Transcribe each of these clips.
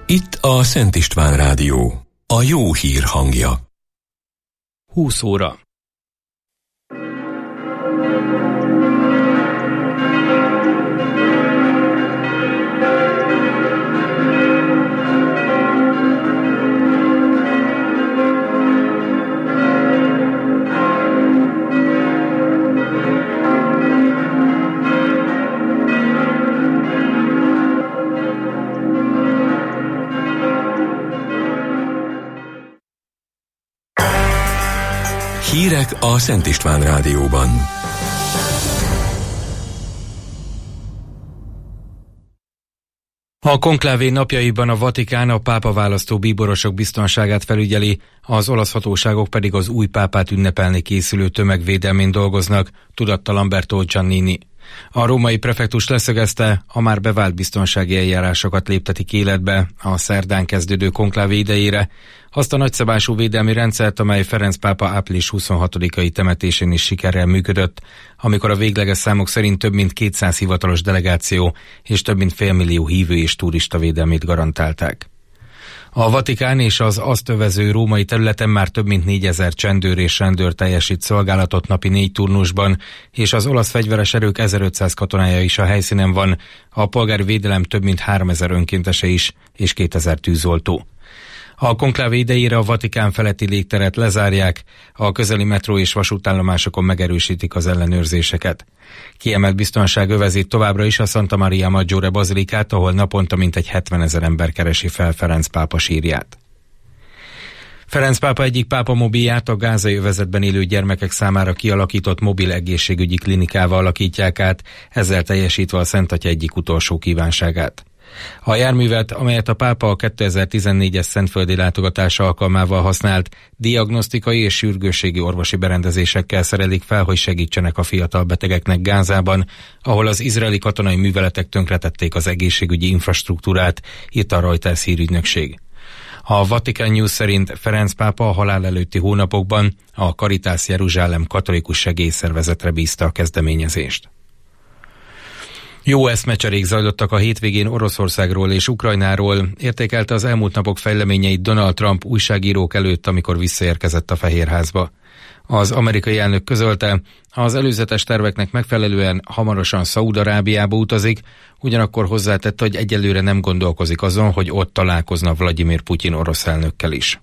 Itt a Szent István Rádió, a jó hír hangja. 20 óra. Hírek a Szent István Rádióban. A konklávé napjaiban a Vatikán a pápaválasztó bíborosok biztonságát felügyeli, az olasz hatóságok pedig az új pápát ünnepelni készülő tömegvédelmén dolgoznak, tudatta Lamberto Giannini. A római prefektus leszögezte, a már bevált biztonsági eljárásokat léptetik életbe a szerdán kezdődő konklávé idejére, azt a nagyszabású védelmi rendszert, amely Ferenc pápa április 26-ai temetésén is sikerrel működött, amikor a végleges számok szerint több mint 200 hivatalos delegáció és több mint félmillió hívő és turista védelmét garantálták. A Vatikán és az azt övező római területen már több mint 4000 csendőr és rendőr teljesít szolgálatot napi 4 turnusban, és az olasz fegyveres erők 1500 katonája is a helyszínen van, a polgári védelem több mint 3000 önkéntese is, és 2000 tűzoltó. A konklávé idejére a Vatikán feletti légteret lezárják, a közeli metró és vasútállomásokon megerősítik az ellenőrzéseket. Kiemelt biztonság övezi továbbra is a Santa Maria Maggiore bazilikát, ahol naponta mintegy 70 000 ember keresi fel Ferenc pápa sírját. Ferenc pápa egyik pápamobilját a gázai övezetben élő gyermekek számára kialakított mobil egészségügyi klinikával alakítják át, ezzel teljesítve a Szent Atya egyik utolsó kívánságát. A járművet, amelyet a pápa a 2014-es szentföldi látogatása alkalmával használt, diagnosztikai és sürgősségi orvosi berendezésekkel szerelik fel, hogy segítsenek a fiatal betegeknek Gázában, ahol az izraeli katonai műveletek tönkretették az egészségügyi infrastruktúrát, írta a Reuters hírügynökség. A Vatican News szerint Ferenc pápa a halál előtti hónapokban a Caritas Jeruzsálem katolikus segélyszervezetre bízta a kezdeményezést. Jó eszmecserék zajlottak a hétvégén Oroszországról és Ukrajnáról, értékelte az elmúlt napok fejleményeit Donald Trump újságírók előtt, amikor visszaérkezett a Fehérházba. Az amerikai elnök közölte, az előzetes terveknek megfelelően hamarosan Szaúd-Arábiába utazik, ugyanakkor hozzátette, hogy egyelőre nem gondolkozik azon, hogy ott találkozna Vladimir Putyin orosz elnökkel is.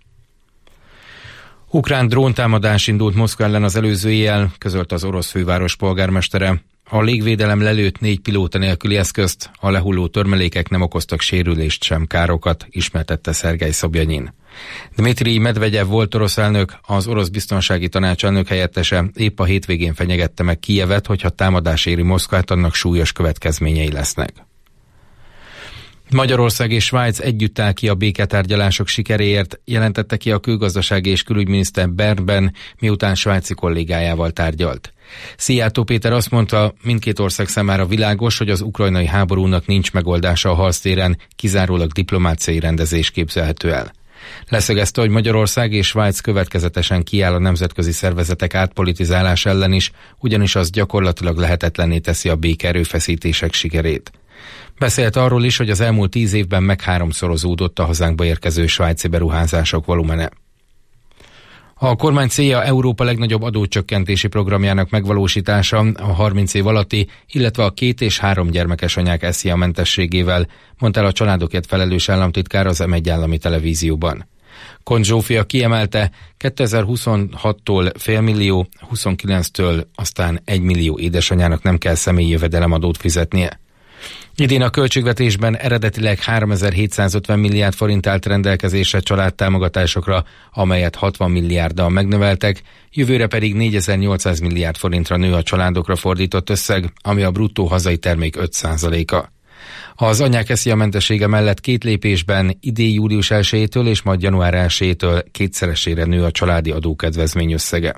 Ukrán dróntámadás indult Moszkva ellen az előző éjjel, közölte az orosz főváros polgármestere. A légvédelem lelőtt 4 pilóta nélküli eszközt, a lehulló törmelékek nem okoztak sérülést sem károkat, ismertette Szergej Szobjanyin. Dmitrij Medvegyev volt orosz elnök, az orosz biztonsági tanács elnök helyettese épp a hétvégén fenyegette meg Kijevet, hogyha támadás éri Moszkvát, annak súlyos következményei lesznek. Magyarország és Svájc együtt áll ki a béketárgyalások sikeréért, jelentette ki a külgazdasági és külügyminiszter Bernben, miután svájci kollégájával tárgyalt. Szijjártó Péter azt mondta, mindkét ország számára világos, hogy az ukrajnai háborúnak nincs megoldása a harctéren, kizárólag diplomáciai rendezés képzelhető el. Leszögezte, hogy Magyarország és Svájc következetesen kiáll a nemzetközi szervezetek átpolitizálása ellen is, ugyanis az gyakorlatilag lehetetlenné teszi a békeerőfeszítések sikerét. Beszélt arról is, hogy az elmúlt 10 évben megháromszorozódott a hazánkba érkező svájci beruházások volumene. A kormány célja Európa legnagyobb adócsökkentési programjának megvalósítása a 30 év alatti, illetve a 2 és 3 gyermekes anyák SZIA mentességével, mondta el a családokért felelős államtitkár az M1 állami televízióban. Kont Zsófia kiemelte, 2026-tól félmillió, 29-től aztán 1 millió édesanyának nem kell személyi jövedelemadót fizetnie. Idén a költségvetésben eredetileg 3750 milliárd forint állt rendelkezésre családtámogatásokra, amelyet 60 milliárddal megnöveltek, jövőre pedig 4800 milliárd forintra nő a családokra fordított összeg, ami a bruttó hazai termék 5%-a. Az anyák SZIA mentessége mellett 2 lépésben idén július 1-től és majd január 1-től 2-szeresére nő a családi adókedvezmény összege.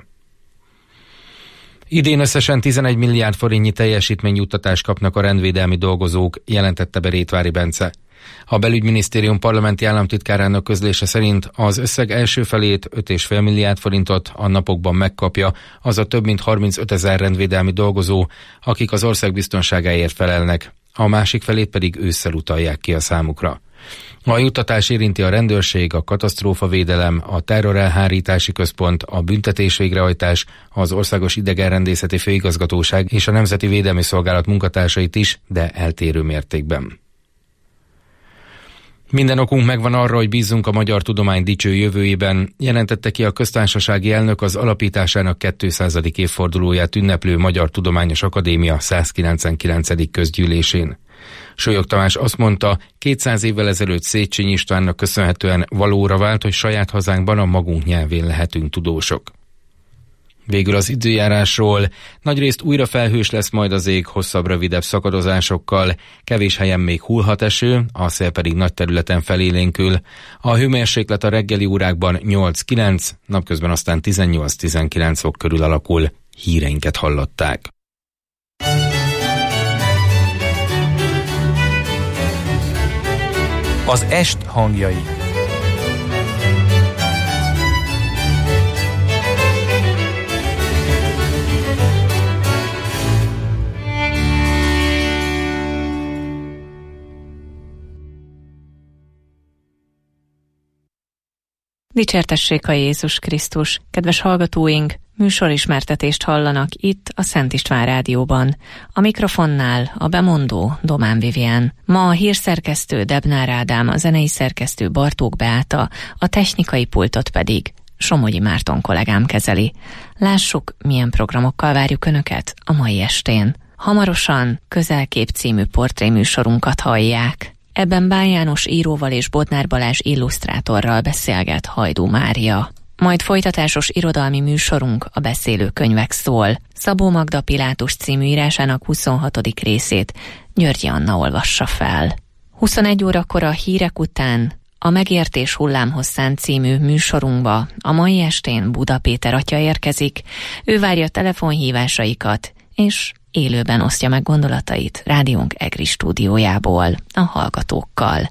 Idén összesen 11 milliárd forintnyi teljesítményjuttatást kapnak a rendvédelmi dolgozók, jelentette be Rétvári Bence. A belügyminisztérium parlamenti államtitkárának közlése szerint az összeg első felét 5,5 milliárd forintot a napokban megkapja az a több mint 35 000 rendvédelmi dolgozó, akik az ország biztonságáért felelnek, a másik felét pedig ősszel utalják ki a számukra. A juttatás érinti a rendőrség, a katasztrófavédelem, a terrorelhárítási központ, a büntetésvégrehajtás, az Országos Idegenrendészeti Főigazgatóság és a Nemzeti Védelmi Szolgálat munkatársait is, de eltérő mértékben. Minden okunk megvan arra, hogy bízzunk a magyar tudomány dicső jövőjében, jelentette ki a köztársasági elnök az alapításának 200. évfordulóját ünneplő Magyar Tudományos Akadémia 199. közgyűlésén. Sólyog Tamás azt mondta, 200 évvel ezelőtt Széchenyi Istvánnak köszönhetően valóra vált, hogy saját hazánkban a magunk nyelvén lehetünk tudósok. Végül az időjárásról. Nagyrészt újra felhős lesz majd az ég hosszabb-rövidebb szakadozásokkal, kevés helyen még hullhat eső, a szél pedig nagy területen felélénkül. A hőmérséklet a reggeli órákban 8-9, napközben aztán 18-19 fok körül alakul. Híreinket hallották. Az est hangjai. Dicsértessék a Jézus Krisztus! Kedves hallgatóink, műsorismertetést hallanak itt a Szent István Rádióban. A mikrofonnál a bemondó Domán Vivien. Ma a hírszerkesztő Debnár Ádám, a zenei szerkesztő Bartók Beáta, a technikai pultot pedig Somogyi Márton kollégám kezeli. Lássuk, milyen programokkal várjuk Önöket a mai estén. Hamarosan Közelkép című portréműsorunkat hallják. Ebben Bál János íróval és Bodnár Balázs illusztrátorral beszélget Hajdú Mária. Majd folytatásos irodalmi műsorunk a Beszélő könyvek szól. Szabó Magda Pilátus című írásának 26. részét Györgyi Anna olvassa fel. 21 órakor a hírek után a Megértés hullámhosszán című műsorunkba a mai estén Buda Péter atya érkezik. Ő várja telefonhívásaikat, és élőben osztja meg gondolatait rádiónk EGRI stúdiójából a hallgatókkal.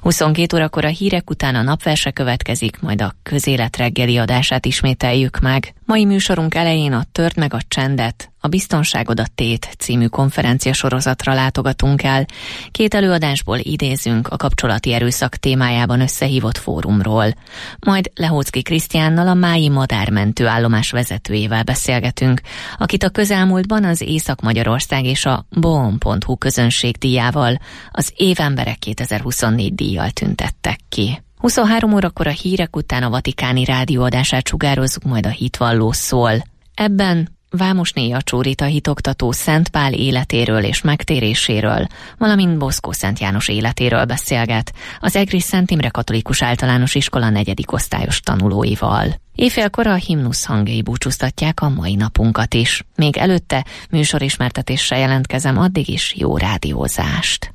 22 órakor a hírek után a napverse következik, majd a Közélet reggeli adását ismételjük meg. Mai műsorunk elején a Törd meg a csendet, a Biztonságod a tét című konferencia sorozatra látogatunk el. 2 előadásból idézünk a kapcsolati erőszak témájában összehívott fórumról. Majd Lehóczky Krisztiánnal, a Mályi Madármentő állomás vezetőjével beszélgetünk, akit a közelmúltban az Észak-Magyarország és a boom.hu közönségdíjával, az Évemberek 2024 díjjal tüntettek ki. 23 órakor a hírek után a Vatikáni rádióadását sugározzuk, majd a Hitvalló szól. Ebben Vámosné Jacsó-Rita hitoktató Szent Pál életéről és megtéréséről, valamint Boszkó Szent János életéről beszélget az EGRI Szent Imre Katolikus Általános Iskola 4. osztályos tanulóival. Éjfélkor a himnusz hangjai búcsúztatják a mai napunkat is. Még előtte műsorismertetéssel jelentkezem, addig is jó rádiózást.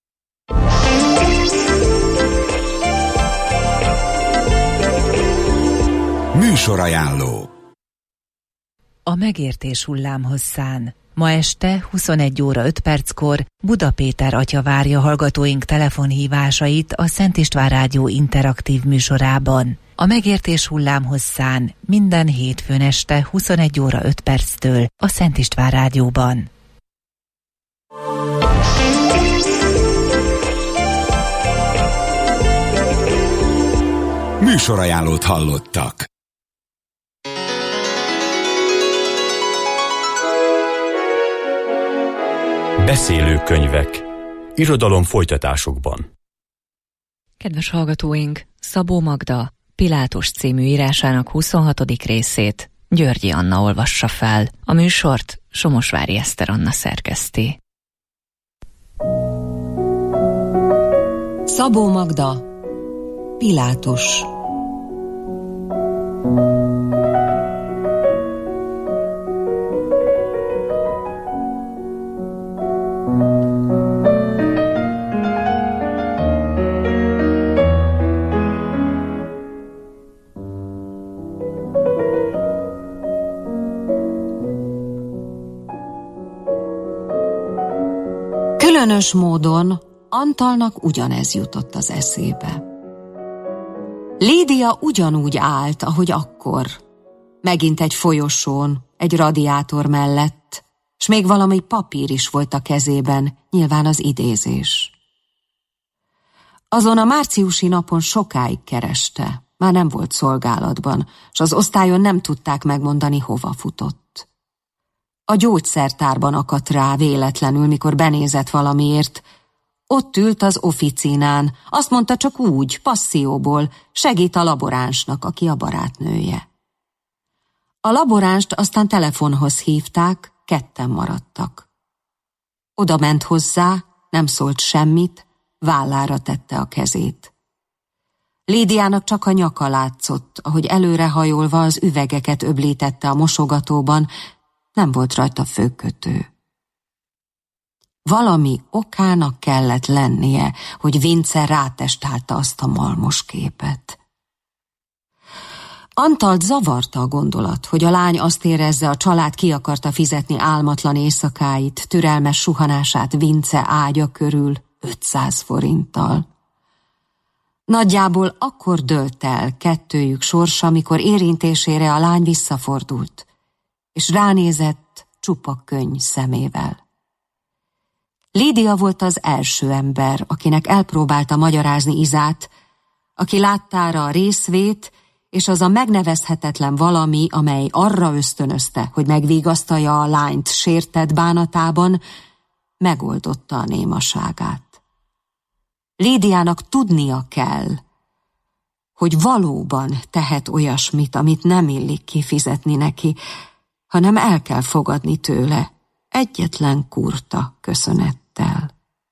Műsorajánló. A Megértés hullámhosszán. Ma este 21 óra 5 perckor Buda Péter atya várja hallgatóink telefonhívásait a Szent István Rádió interaktív műsorában. A Megértés hullámhosszán minden hétfőn este 21 óra 5 perctől a Szent István Rádióban. Műsorajánlót hallottak. Beszélő könyvek. Irodalom folytatásokban. Kedves hallgatóink, Szabó Magda Pilátus című írásának 26. részét Györgyi Anna olvassa fel. A műsort Somosvári Eszter Anna szerkeszti. Szabó Magda Pilátus. Különös módon Antalnak ugyanez jutott az eszébe. Lídia ugyanúgy állt, ahogy akkor. Megint egy folyosón, egy radiátor mellett, s még valami papír is volt a kezében, nyilván az idézés. Azon a márciusi napon sokáig kereste, már nem volt szolgálatban, s az osztályon nem tudták megmondani, hova futott. A gyógyszertárban akadt rá véletlenül, mikor benézett valamiért. Ott ült az oficinán, azt mondta csak úgy, passzióból, segít a laboránsnak, aki a barátnője. A laboránst aztán telefonhoz hívták, ketten maradtak. Oda ment hozzá, nem szólt semmit, vállára tette a kezét. Lídiának csak a nyaka látszott, ahogy előrehajolva az üvegeket öblítette a mosogatóban, nem volt rajta főkötő. Valami okának kellett lennie, hogy Vince rátestálta azt a malmos képet. Antalt zavarta a gondolat, hogy a lány azt érezze, a család ki akarta fizetni álmatlan éjszakáit, türelmes suhanását Vince ágya körül 500 forinttal. Nagyjából akkor dőlt el kettőjük sorsa, amikor érintésére a lány visszafordult, és ránézett csupa könny szemével. Lídia volt az első ember, akinek elpróbálta magyarázni Izát, aki láttára a részvét, és az a megnevezhetetlen valami, amely arra ösztönözte, hogy megvigasztalja a lányt sértett bánatában, megoldotta a némaságát. Lídiának tudnia kell, hogy valóban tehet olyasmit, amit nem illik kifizetni neki, hanem el kell fogadni tőle egyetlen kurta köszönettel.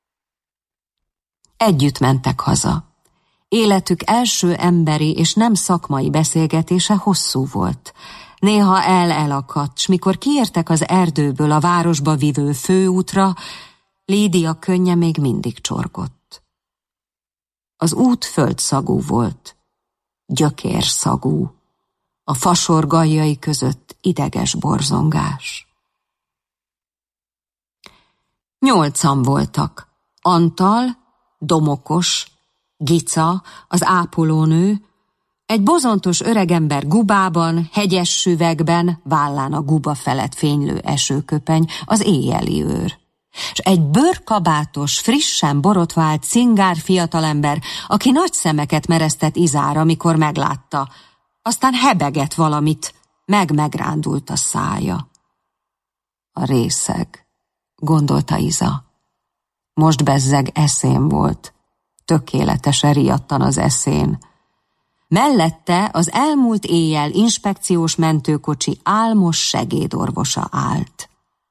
Együtt mentek haza. Életük első emberi és nem szakmai beszélgetése hosszú volt. Néha elakadt, s mikor kiértek az erdőből a városba vivő főútra, Lídia könnye még mindig csorgott. Az út földszagú volt, gyökérszagú, a fasor galljai között ideges borzongás. 8-an voltak. Antal, Domokos, Gica, az ápolónő, egy bozontos öregember gubában, hegyes süvegben, vállán a guba felett fénylő esőköpeny, az éjjeli őr. És egy bőrkabátos, frissen borotvált cingár fiatalember, aki nagy szemeket meresztett Izára, mikor meglátta, aztán hebegett valamit, megrándult a szája. A részeg, gondolta Iza. Most bezzeg eszén volt, tökéletesen riadtan az eszén. Mellette az elmúlt éjjel inspekciós mentőkocsi álmos segédorvosa állt.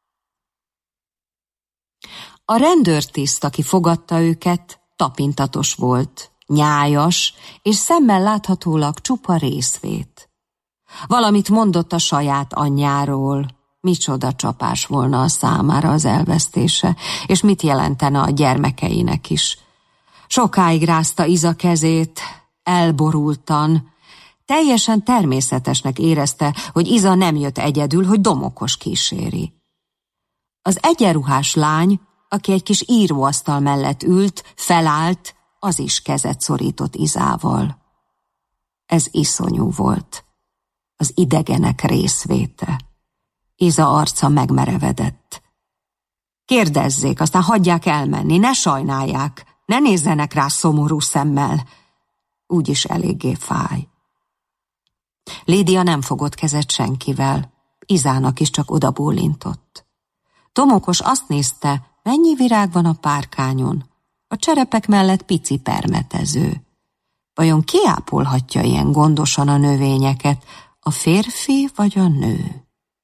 A rendőrtiszt, aki fogadta őket, tapintatos volt, nyájas, és szemmel láthatólag csupa részvét. Valamit mondott a saját anyjáról, micsoda csapás volna a számára az elvesztése, és mit jelentene a gyermekeinek is. Sokáig rázta Iza kezét, elborultan, teljesen természetesnek érezte, hogy Iza nem jött egyedül, hogy Domokos kíséri. Az egyenruhás lány, aki egy kis íróasztal mellett ült, felállt, az is kezet szorított Izával. Ez iszonyú volt. Az idegenek részvéte. Iza arca megmerevedett. Kérdezzék, aztán hagyják elmenni, ne sajnálják, ne nézzenek rá szomorú szemmel. Úgyis eléggé fáj. Lídia nem fogott kezet senkivel, Izának is csak odabólintott. Domokos azt nézte, mennyi virág van a párkányon, a cserepek mellett pici permetező. Vajon ki ápolhatja ilyen gondosan a növényeket, a férfi vagy a nő?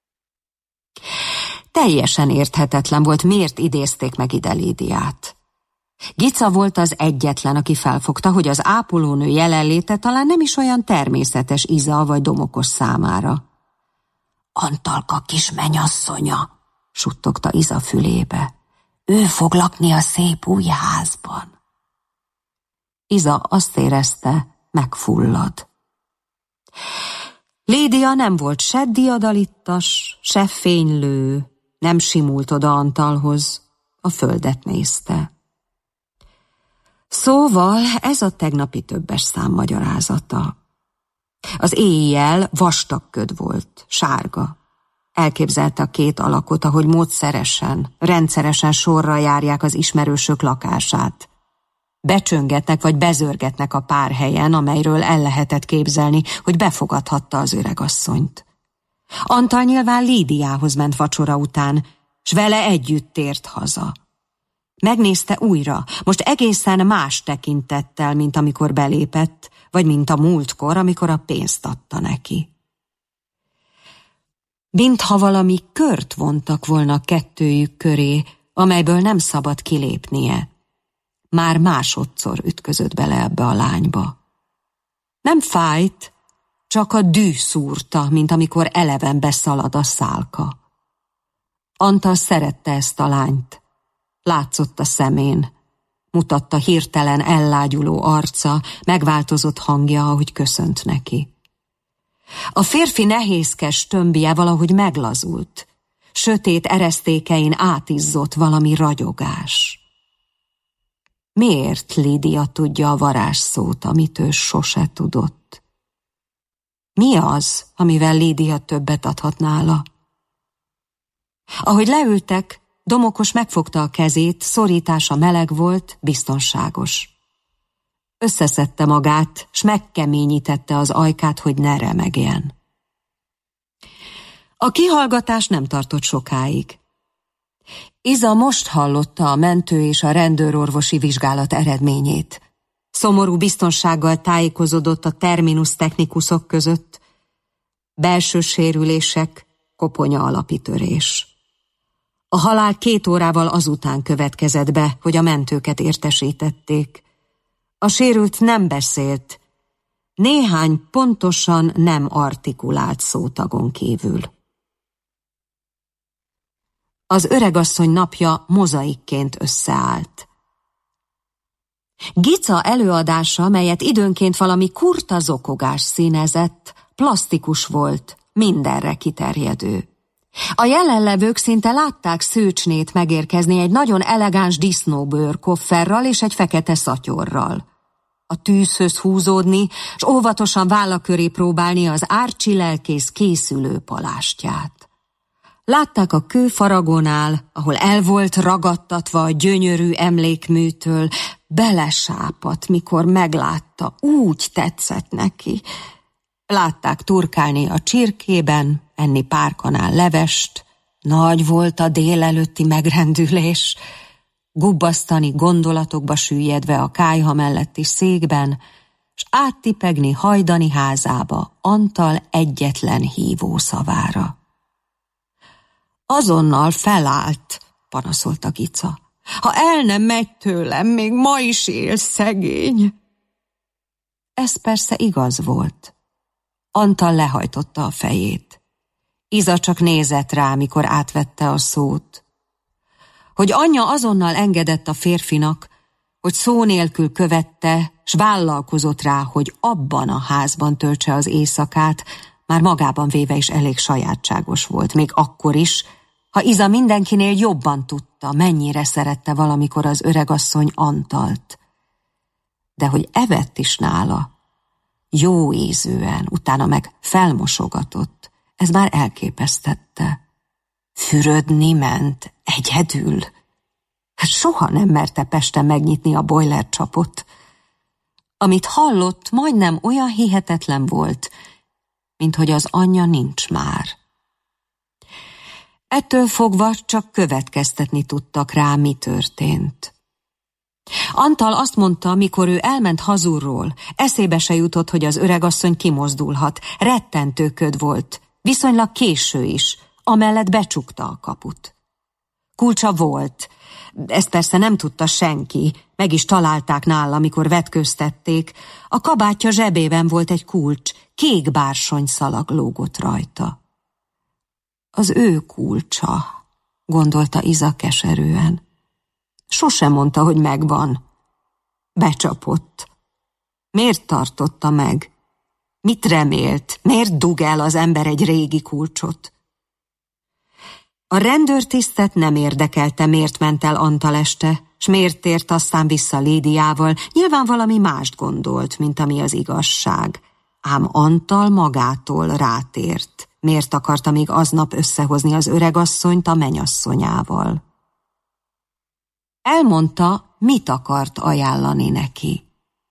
Teljesen érthetetlen volt, miért idézték meg ide Lídiát. Gica volt az egyetlen, aki felfogta, hogy az ápolónő jelenléte talán nem is olyan természetes Iza vagy Domokos számára. Antalka kis menyasszonya, suttogta Iza fülébe. Ő fog lakni a szép új házban. Iza azt érezte, megfullad. Lídia nem volt se diadalittas, se fénylő, nem simult oda Antalhoz, a földet nézte. Szóval ez a tegnapi többes szám magyarázata. Az éjjel vastag köd volt, sárga. Elképzelte a két alakot, ahogy módszeresen, rendszeresen sorra járják az ismerősök lakását. Becsöngetnek vagy bezörgetnek a párhelyen, amelyről el lehetett képzelni, hogy befogadhatta az öregasszonyt. Antal nyilván Lídiához ment vacsora után, s vele együtt tért haza. Megnézte újra, most egészen más tekintettel, mint amikor belépett, vagy mint a múltkor, amikor a pénzt adta neki. Mintha valami kört vontak volna kettőjük köré, amelyből nem szabad kilépnie. Már másodszor ütközött bele ebbe a lányba. Nem fájt, csak a dű szúrta, mint amikor eleven beszalad a szálka. Antal szerette ezt a lányt. Látszott a szemén, mutatta hirtelen ellágyuló arca, megváltozott hangja, ahogy köszönt neki. A férfi nehézkes tömbje valahogy meglazult, sötét eresztékein átizzott valami ragyogás. Miért Lídia tudja a varázsszót, amit ő sose tudott? Mi az, amivel Lídia többet adhat nála? Ahogy leültek, Domokos megfogta a kezét, szorítása meleg volt, biztonságos. Összeszedte magát, s megkeményítette az ajkát, hogy ne remegjen. A kihallgatás nem tartott sokáig. Iza most hallotta a mentő és a rendőrorvosi vizsgálat eredményét. Szomorú biztonsággal tájékozódott a terminus technikusok között. Belső sérülések, koponya alapitörés. A halál 2 órával azután következett be, hogy a mentőket értesítették. A sérült nem beszélt, néhány pontosan nem artikulált szótagon kívül. Az öregasszony napja mozaikként összeállt. Gica előadása, melyet időnként valami kurta zokogás színezett, plasztikus volt, mindenre kiterjedő. A jelenlevők szinte látták Szőcsnét megérkezni egy nagyon elegáns disznóbőr kofferral és egy fekete szatyorral. A tűzhöz húzódni, s óvatosan válla köré próbálni az árcsi lelkész készülő palástját. Látták a kőfaragónál, ahol el volt ragadtatva a gyönyörű emlékműtől, belesápadt, mikor meglátta, úgy tetszett neki. Látták turkálni a csirkében, enni pár kanál levest, nagy volt a délelőtti megrendülés, gubbasztani gondolatokba süllyedve a kályha melletti székben, s áttipegni Hajdani házába Antal egyetlen hívó szavára. Azonnal felállt, panaszolta Gica. Ha el nem megy tőlem, még ma is él szegény. Ez persze igaz volt. Antal lehajtotta a fejét. Iza csak nézett rá, mikor átvette a szót. Hogy anyja azonnal engedett a férfinak, hogy szó nélkül követte, s vállalkozott rá, hogy abban a házban töltse az éjszakát, már magában véve is elég sajátságos volt, még akkor is, ha Iza mindenkinél jobban tudta, mennyire szerette valamikor az öregasszony Antalt. De hogy evett is nála, jó ízűen, utána meg felmosogatott, ez már elképesztette. Fürödni ment, egyedül. Soha nem merte Pesten megnyitni a boiler csapot. Amit hallott, majdnem olyan hihetetlen volt, mint hogy az anyja nincs már. Ettől fogva csak következtetni tudtak rá, mi történt. Antal azt mondta, mikor ő elment hazulról, eszébe se jutott, hogy az öregasszony kimozdulhat. Rettentő köd volt, viszonylag késő is, amellett becsukta a kaput. Kulcsa volt, ezt persze nem tudta senki, meg is találták nála, mikor vetköztették. A kabátja zsebében volt egy kulcs, kék bársonyszalag lógott rajta. Az ő kulcsa, gondolta Iza keserűen. Sosem mondta, hogy megvan. Becsapott. Miért tartotta meg? Mit remélt? Miért dug el az ember egy régi kulcsot? A rendőrtisztet nem érdekelte, miért ment el Antal este, s miért tért aztán vissza Lídiával. Nyilván valami mást gondolt, mint ami az igazság. Ám Antal magától rátért. Miért akarta még aznap összehozni az öregasszonyt a menyasszonyával? Elmondta, mit akart ajánlani neki.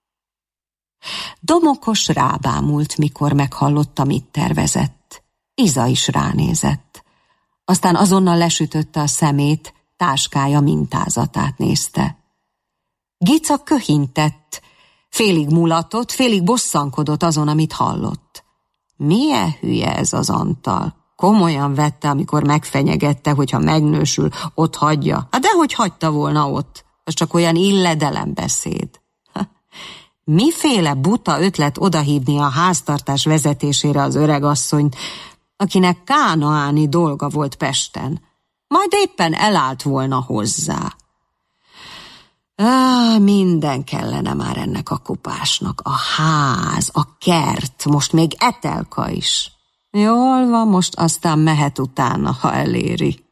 Domokos rábámult, mikor meghallotta, mit tervezett. Iza is ránézett. Aztán azonnal lesütötte a szemét, táskája mintázatát nézte. Gica köhintett, félig mulatott, félig bosszankodott azon, amit hallott. Milyen hülye ez az Antal? Komolyan vette, amikor megfenyegette, hogyha megnősül, ott hagyja. Hát dehogy hagyta volna ott, az csak olyan illedelembeszéd. Miféle buta ötlet odahívni a háztartás vezetésére az öregasszonyt, akinek kánaáni dolga volt Pesten. Majd éppen elállt volna hozzá. Minden kellene már ennek a kupásnak. A ház, a kert, most még Etelka is. Jól van, most aztán mehet utána, ha eléri.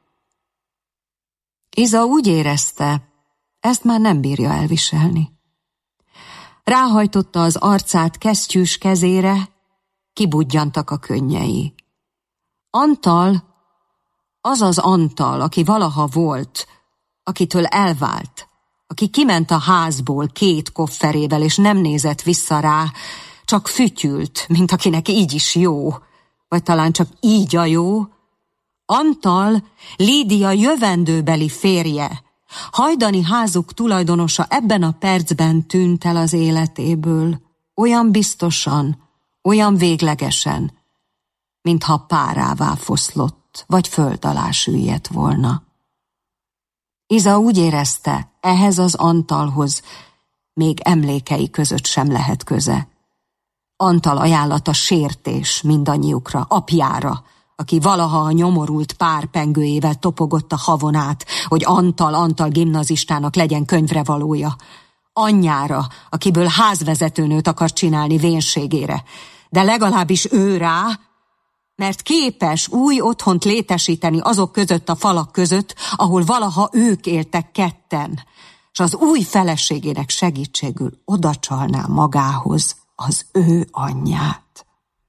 Iza úgy érezte, ezt már nem bírja elviselni. Ráhajtotta az arcát kesztyűs kezére, kibudjantak a könnyei. Antal, az az Antal, aki valaha volt, akitől elvált, aki kiment a házból 2 kofferével, és nem nézett vissza rá, csak fütyült, mint akinek így is jó, vagy talán csak így a jó. Antal, Lídia jövendőbeli férje, hajdani házuk tulajdonosa ebben a percben tűnt el az életéből, olyan biztosan, olyan véglegesen, mintha párává foszlott, vagy föld alá süllyedt volna. Iza úgy érezte, ehhez az Antalhoz még emlékei között sem lehet köze. Antal ajánlata sértés mindannyiukra, apjára, aki valaha a nyomorult pár pengőjével topogott a havon át, hogy Antal gimnazistának legyen könyvrevalója. Anyjára, akiből házvezetőnőt akar csinálni vénségére, de legalábbis ő rá, mert képes új otthont létesíteni azok között a falak között, ahol valaha ők éltek ketten, és az új feleségének segítségül odacsalná magához az ő anyját.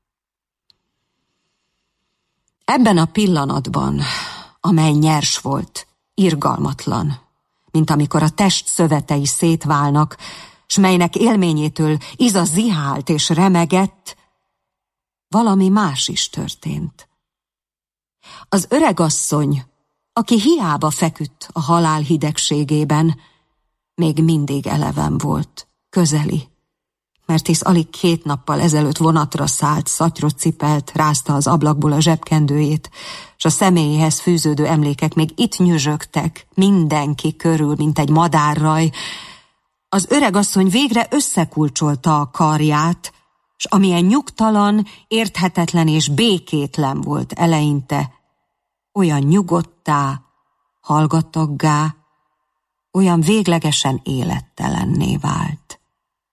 Ebben a pillanatban, amely nyers volt, irgalmatlan, mint amikor a test szövetei szétválnak, s melynek élményétől Iza zihált és remegett, valami más is történt. Az öregasszony, aki hiába feküdt a halál hidegségében, még mindig eleven volt, közeli, mert hisz alig 2 nappal ezelőtt vonatra szállt, szatyrot cipelt, rázta az ablakból a zsebkendőjét, s a személyéhez fűződő emlékek még itt nyüzsögtek, mindenki körül, mint egy madárraj. Az öregasszony végre összekulcsolta a karját, s amilyen nyugtalan, érthetetlen és békétlen volt eleinte, olyan nyugodttá, hallgatoggá, olyan véglegesen élettelenné vált.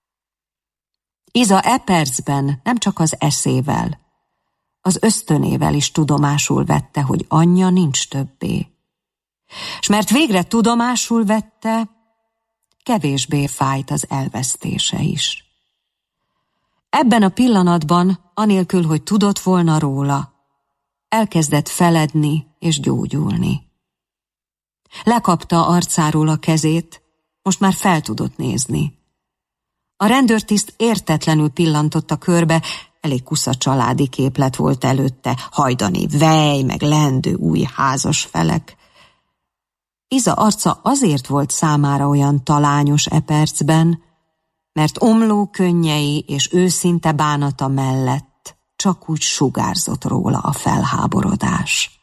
Iza e percben nem csak az eszével, az ösztönével is tudomásul vette, hogy anyja nincs többé. S mert végre tudomásul vette, kevésbé fájt az elvesztése is. Ebben a pillanatban, anélkül, hogy tudott volna róla, elkezdett feledni és gyógyulni. Lekapta arcáról a kezét, most már fel tudott nézni. A rendőrtiszt értetlenül pillantott a körbe, elég kusza családi képlet volt előtte, hajdani vej, meg lendő új házas felek. Iza arca azért volt számára olyan talányos e percben, mert omló könnyei és őszinte bánata mellett csak úgy sugárzott róla a felháborodás.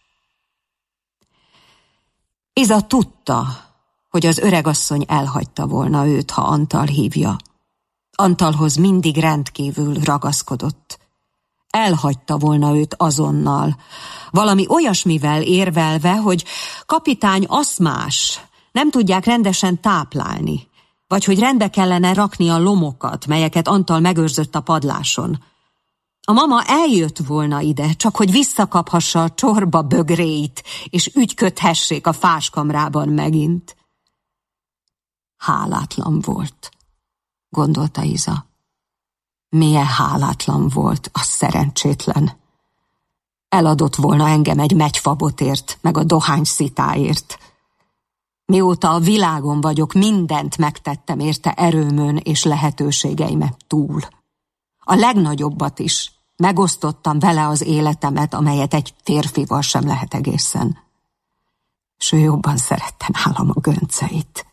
Iza tudta, hogy az öregasszony elhagyta volna őt, ha Antal hívja. Antalhoz mindig rendkívül ragaszkodott. Elhagyta volna őt azonnal, valami olyasmivel érvelve, hogy kapitány aszmás, nem tudják rendesen táplálni, vagy hogy rendbe kellene rakni a lomokat, melyeket Antal megőrzött a padláson. A mama eljött volna ide, csak hogy visszakaphassa a csorba bögréit, és ügyködhessék a fáskamrában megint. Hálátlan volt, gondolta Iza. Milyen hálátlan volt, az szerencsétlen. Eladott volna engem egy megyfabotért, meg a dohányszitáért. Mióta a világon vagyok, mindent megtettem érte erőmön és lehetőségeimet túl. A legnagyobbat is. Megosztottam vele az életemet, amelyet egy férfival sem lehet egészen. S ő jobban szerette nálam a gönceit.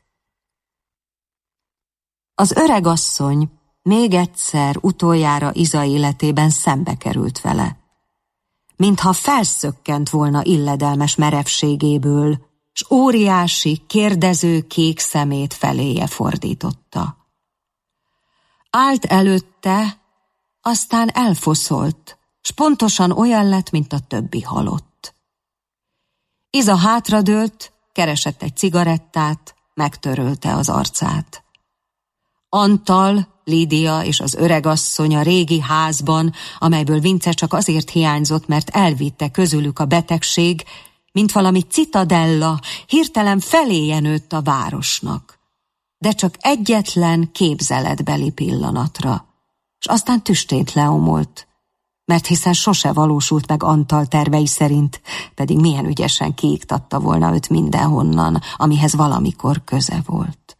Az öregasszony még egyszer utoljára Iza életében szembe került vele. Mintha felszökkent volna illedelmes merevségéből, s óriási, kérdező kék szemét feléje fordította. Állt előtte, aztán elfoszolt, s pontosan olyan lett, mint a többi halott. Iza hátradőlt, keresett egy cigarettát, megtörölte az arcát. Antal, Lídia és az öregasszony a régi házban, amelyből Vince csak azért hiányzott, mert elvitte közülük a betegség, mint valami citadella, hirtelen feléje nőtt a városnak. De csak egyetlen képzeletbeli pillanatra, és aztán tüstént leomolt, mert hiszen sose valósult meg Antal tervei szerint, pedig milyen ügyesen kiiktatta volna őt mindenhonnan, amihez valamikor köze volt.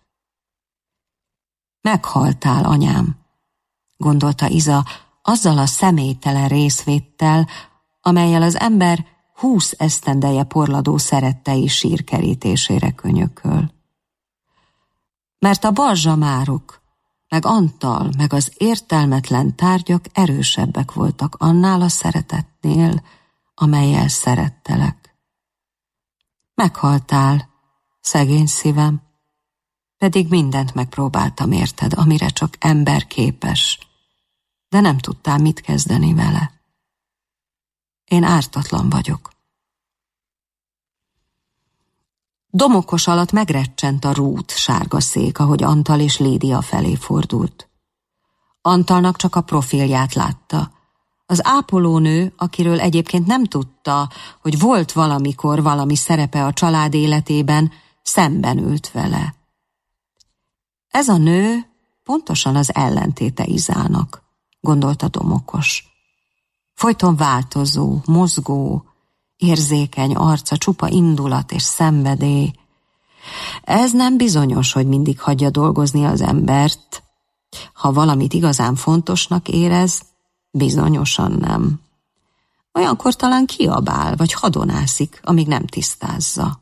Meghaltál, anyám, gondolta Iza, azzal a személytelen részvéttel, amellyel az ember 20 esztendeje porladó szerettei sírkerítésére könyököl. Mert a balzsamárok, meg Antal, meg az értelmetlen tárgyak erősebbek voltak annál a szeretetnél, amellyel szerettelek. Meghaltál, szegény szívem, pedig mindent megpróbáltam érted, amire csak ember képes, de nem tudtál mit kezdeni vele. Én ártatlan vagyok. Domokos alatt megrecsent a rút sárga szék, ahogy Antal és Lídia felé fordult. Antalnak csak a profilját látta. Az ápolónő, akiről egyébként nem tudta, hogy volt valamikor valami szerepe a család életében, szemben ült vele. Ez a nő pontosan az ellentéte Izának, gondolta Domokos. Folyton változó, mozgó, érzékeny arca, csupa indulat és szenvedély. Ez nem bizonyos, hogy mindig hagyja dolgozni az embert. Ha valamit igazán fontosnak érez, bizonyosan nem. Olyankor talán kiabál, vagy hadonászik, amíg nem tisztázza.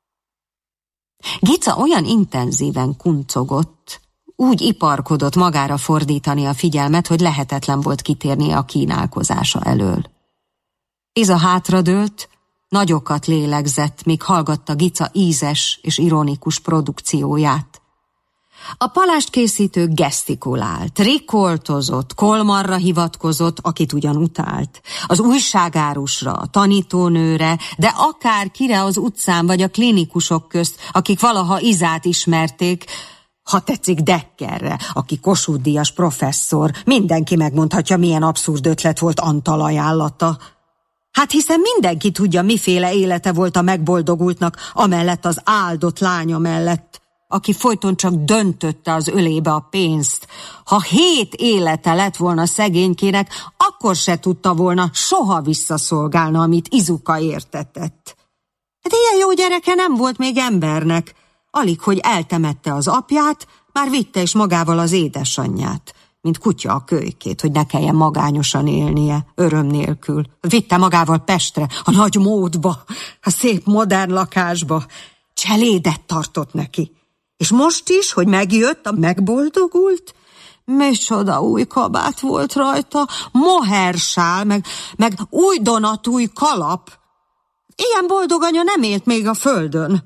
Gica olyan intenzíven kuncogott, úgy iparkodott magára fordítani a figyelmet, hogy lehetetlen volt kitérnie a kínálkozása elől. Iza hátradőlt, nagyokat lélegzett, míg hallgatta Gica ízes és ironikus produkcióját. A palást készítő gesztikulált, rikoltozott, Kolmarra hivatkozott, akit ugyan utált, az újságárusra, a tanítónőre, de akár kire az utcán vagy a klinikusok közt, akik valaha Izát ismerték, ha tetszik Deckerre, aki Kossuth-díjas professzor, mindenki megmondhatja, milyen abszurd ötlet volt Antal ajánlata. Hát hiszen mindenki tudja, miféle élete volt a megboldogultnak, amellett az áldott lánya mellett, aki folyton csak döntötte az ölébe a pénzt. Ha 7 élete lett volna szegénykének, akkor se tudta volna soha visszaszolgálna, amit Izuka értetett. Hát ilyen jó gyereke nem volt még embernek. Alig, hogy eltemette az apját, már vitte is magával az édesanyját, mint kutya a kölykét, hogy ne kelljen magányosan élnie, öröm nélkül. Vitte magával Pestre, a nagy módba, a szép modern lakásba. Cselédet tartott neki. És most is, hogy megjött, megboldogult, micsoda új kabát volt rajta, mohersál, meg új donatúj kalap. Ilyen boldog anya nem élt még a földön.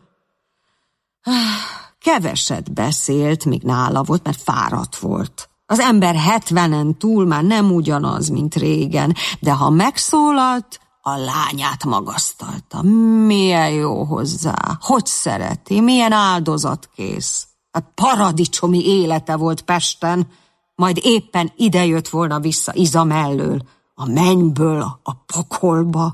Keveset beszélt, míg nála volt, mert fáradt volt. Az ember 70-en túl már nem ugyanaz, mint régen, de ha megszólalt, a lányát magasztalta. Milyen jó hozzá, hogy szereti, milyen áldozatkész. Hát paradicsomi élete volt Pesten, majd éppen ide jött volna vissza Iza mellől, a mennyből a pokolba.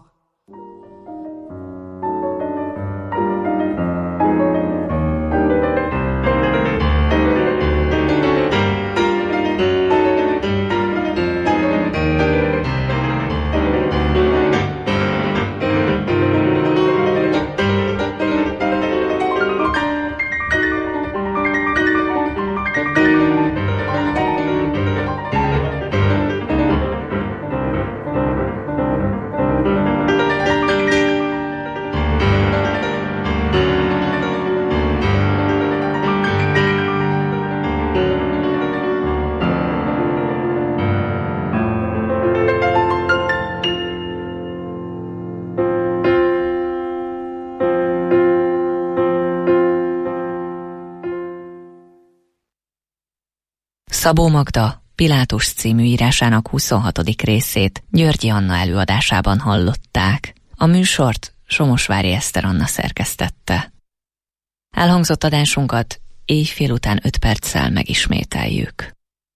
Szabó Magda Pilátus című írásának 26. részét Györgyi Anna előadásában hallották. A műsort Somosvári Eszter Anna szerkesztette. Elhangzott adásunkat éjfél után 5 perccel megismételjük.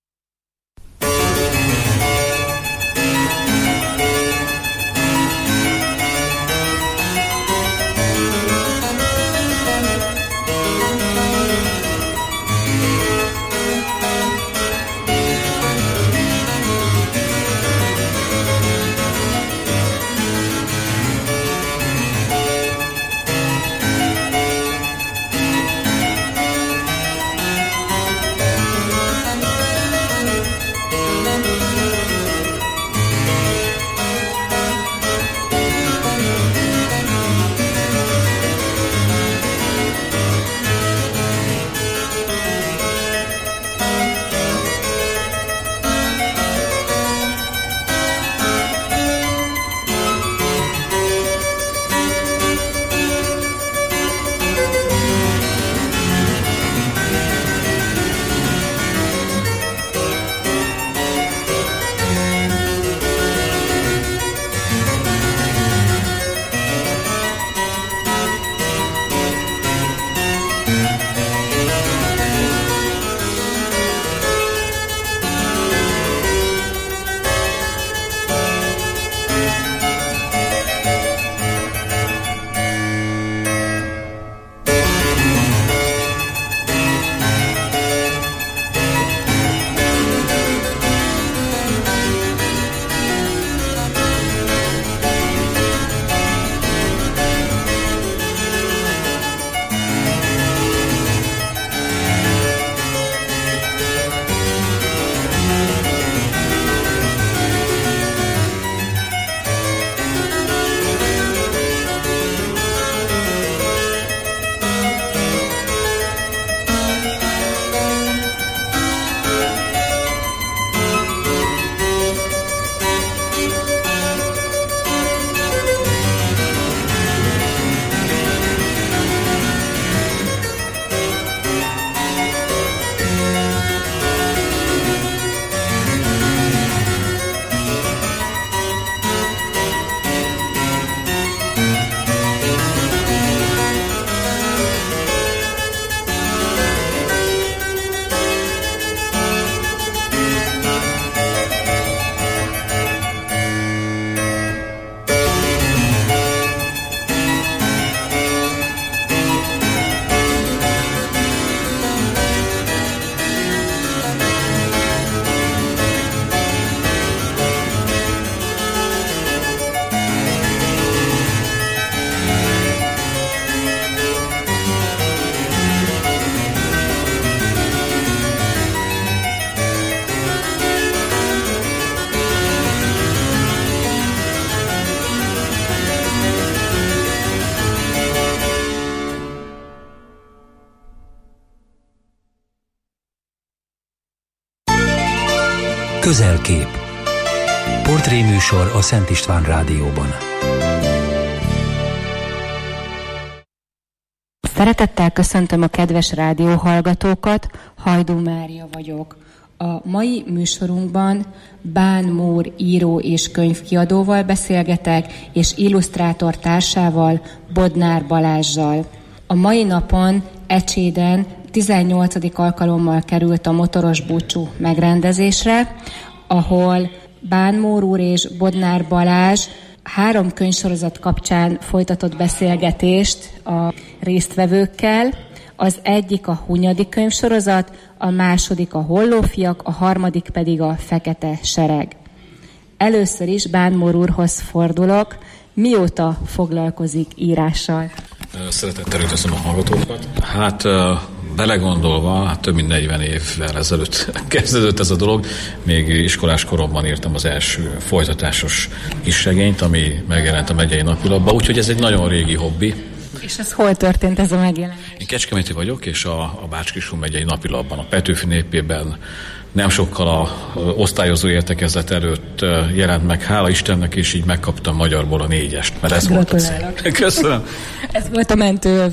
Közelkép. Portréműsor a Szent István Rádióban. Szeretettel köszöntöm a kedves rádióhallgatókat, Hajdú Mária vagyok. A mai műsorunkban Bán Mór író és könyvkiadóval beszélgetek, és illusztrátor társával, Bodnár Balázssal. A mai napon Ecséden 18. alkalommal került a motoros búcsú megrendezésre, ahol Bán Mór úr és Bodnár Balázs 3 könyvsorozat kapcsán folytatott beszélgetést a résztvevőkkel. Az egyik a Hunyadi könyvsorozat, a második a Hollófiak, a harmadik pedig a Fekete Sereg. Először is Bán Mór úrhoz fordulok. Mióta foglalkozik írással? Szeretettel üdvözlöm a hallgatókat. Belegondolva, több mint 40 évvel ezelőtt kezdődött ez a dolog. Még iskolás koromban írtam az első folytatásos kisregényt, ami megjelent a megyei napilapban, úgyhogy ez egy nagyon régi hobbi. És ez hol történt ez a megjelenés? Én Kecskeméti vagyok, és a Bács-Kiskun megyei napilapban, a Petőfi Népében nem sokkal a osztályozó értekezlet előtt jelent meg, hála Istennek, és így megkaptam magyarból a 4-est, mert ez volt a cél. Köszönöm. Ez volt a mentőöv.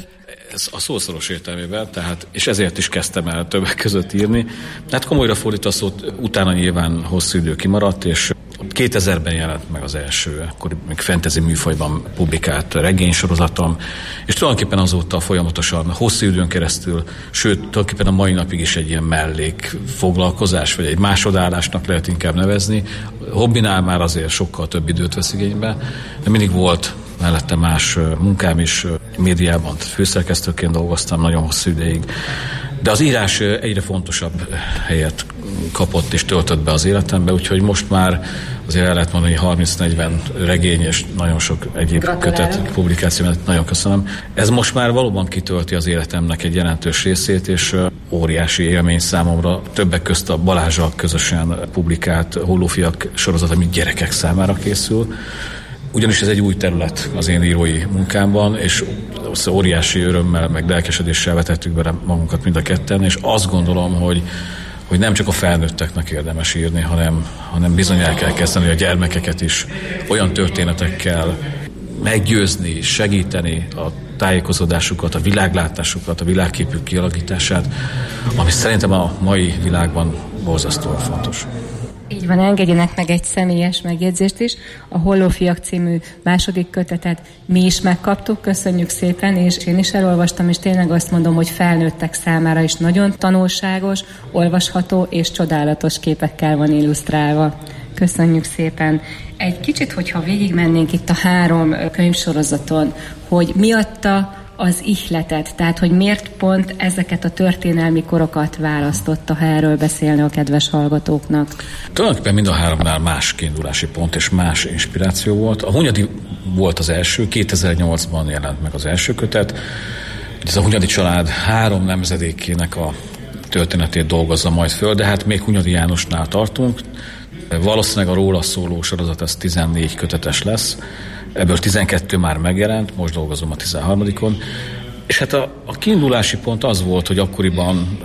Ez a szószoros értelmében, tehát, és ezért is kezdtem el többek között írni. Tehát komolyra fordítva szót, utána nyilván hosszú idő kimaradt, és 2000-ben jelent meg az első, akkor még fantasy műfajban publikált regénysorozatom, és tulajdonképpen azóta folyamatosan hosszú időn keresztül, sőt, tulajdonképpen a mai napig is egy ilyen mellékfoglalkozás, vagy egy másodállásnak lehet inkább nevezni. Hobbinál már azért sokkal több időt vesz igénybe, de mindig volt mellette más munkám is, médiában főszerkesztőként dolgoztam nagyon hosszú ideig. De az írás egyre fontosabb helyet kapott és töltött be az életembe, úgyhogy most már azért el lehet mondani, hogy 30-40 regény és nagyon sok egyéb kötet publikáció, nagyon köszönöm. Ez most már valóban kitölti az életemnek egy jelentős részét, és óriási élmény számomra, többek közt a Balázsal közösen publikált Hollófiak sorozat, ami gyerekek számára készül. Ugyanis ez egy új terület az én írói munkámban, és óriási örömmel, meg lelkesedéssel vetettük bele magunkat mind a ketten, és azt gondolom, hogy nem csak a felnőtteknek érdemes írni, hanem bizony el kell kezdeni a gyermekeket is olyan történetekkel meggyőzni, segíteni a tájékozódásukat, a világlátásukat, a világképük kialakítását, ami szerintem a mai világban borzasztóan fontos. Így van, engedjenek meg egy személyes megjegyzést is. A Hollófiak című második kötetet mi is megkaptuk, köszönjük szépen, és én is elolvastam, és tényleg azt mondom, hogy felnőttek számára is nagyon tanulságos, olvasható és csodálatos képekkel van illusztrálva. Köszönjük szépen. Egy kicsit, hogyha végigmennénk itt a 3 könyvsorozaton, hogy mi adta az ihletet, tehát hogy miért pont ezeket a történelmi korokat választotta, ha erről beszélne a kedves hallgatóknak? Tulajdonképpen mind a 3-nál más kiindulási pont és más inspiráció volt. A Hunyadi volt az első, 2008-ban jelent meg az első kötet. Ez a Hunyadi család 3 nemzedékének a történetét dolgozza majd föl, de hát még Hunyadi Jánosnál tartunk. Valószínűleg a róla szóló sorozat ez 14 kötetes lesz. Ebből 12 már megjelent, most dolgozom a 13-on. És hát a kiindulási pont az volt, hogy akkoriban,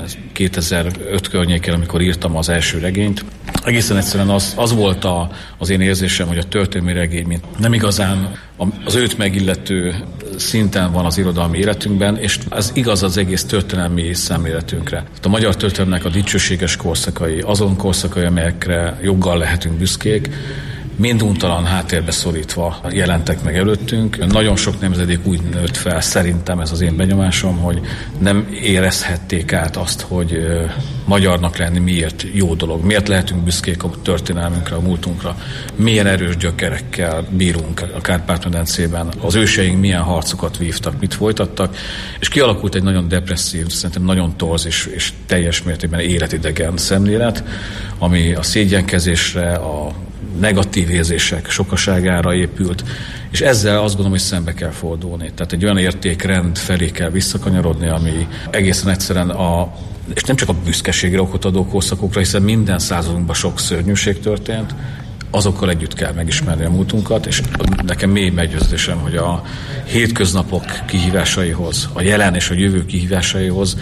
2005 környéken, amikor írtam az első regényt, egészen egyszerűen az volt az én érzésem, hogy a történelmi regény mint nem igazán az őt megillető szinten van az irodalmi életünkben, és ez igaz az egész történelmi szemléletünkre. A magyar történelemnek a dicsőséges korszakai, azon korszakai, amelyekre joggal lehetünk büszkék, minduntalan háttérbe szorítva jelentek meg előttünk. Nagyon sok nemzedék úgy nőtt fel, szerintem ez az én benyomásom, hogy nem érezhették át azt, hogy magyarnak lenni miért jó dolog, miért lehetünk büszkék a történelmünkre, a múltunkra, milyen erős gyökerekkel bírunk a Kárpát-medencében, az őseink milyen harcokat vívtak, mit folytattak, és kialakult egy nagyon depresszív, szerintem nagyon torz és teljes mértékben életidegen szemlélet, ami a szégyenkezésre, a negatív érzések sokaságára épült, és ezzel azt gondolom, hogy szembe kell fordulni. Tehát egy olyan értékrend felé kell visszakanyarodni, ami egészen egyszerűen és nem csak a büszkeségre okot adó korszakokra, hiszen minden századunkban sok szörnyűség történt, azokkal együtt kell megismerni a múltunkat, és nekem mély meggyőződésem, hogy a hétköznapok kihívásaihoz, a jelen és a jövő kihívásaihoz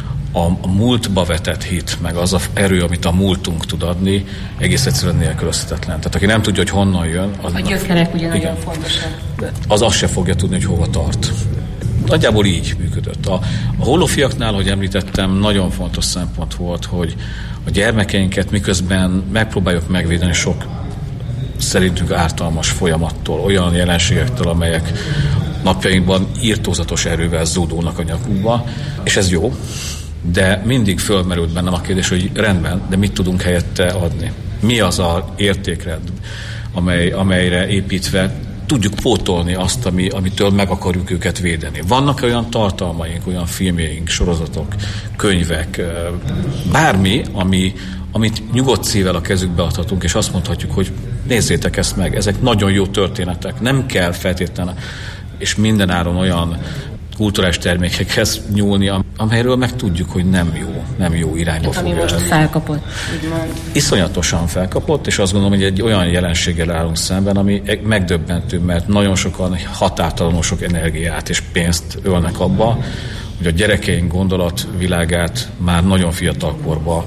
a múltba vetett hit, meg az a erő, amit a múltunk tud adni, egész egyszerűen nélkülözhetetlen. Tehát aki nem tudja, hogy honnan jön... A gyökerek ugye nagyon fontosak. Az azt se fogja tudni, hogy hova tart. Nagyjából így működött. A Hollófiaknál, hogy említettem, nagyon fontos szempont volt, hogy a gyermekeinket miközben megpróbáljuk megvédeni sok szerintünk ártalmas folyamattól, olyan jelenségektől, amelyek napjainkban irtózatos erővel zúdulnak a nyakukba, és ez jó, de mindig fölmerült bennem a kérdés, hogy rendben, de mit tudunk helyette adni? Mi az az értékrend, amelyre építve tudjuk pótolni azt, amitől meg akarjuk őket védeni. Vannak olyan tartalmaink, olyan filmjeink, sorozatok, könyvek, bármi, amit nyugodt szívvel a kezükbe adhatunk, és azt mondhatjuk, hogy nézzétek ezt meg, ezek nagyon jó történetek, nem kell feltétlenül, és mindenáron olyan kulturális termékekhez nyúlni, amelyről meg tudjuk, hogy nem jó irányba fogja. Ami most felkapott, úgymond. Iszonyatosan felkapott, és azt gondolom, hogy egy olyan jelenséggel állunk szemben, ami megdöbbentő, mert nagyon sokan határtalanul sok energiát és pénzt ölnek abba, hogy a gyerekeink gondolatvilágát már nagyon fiatal korban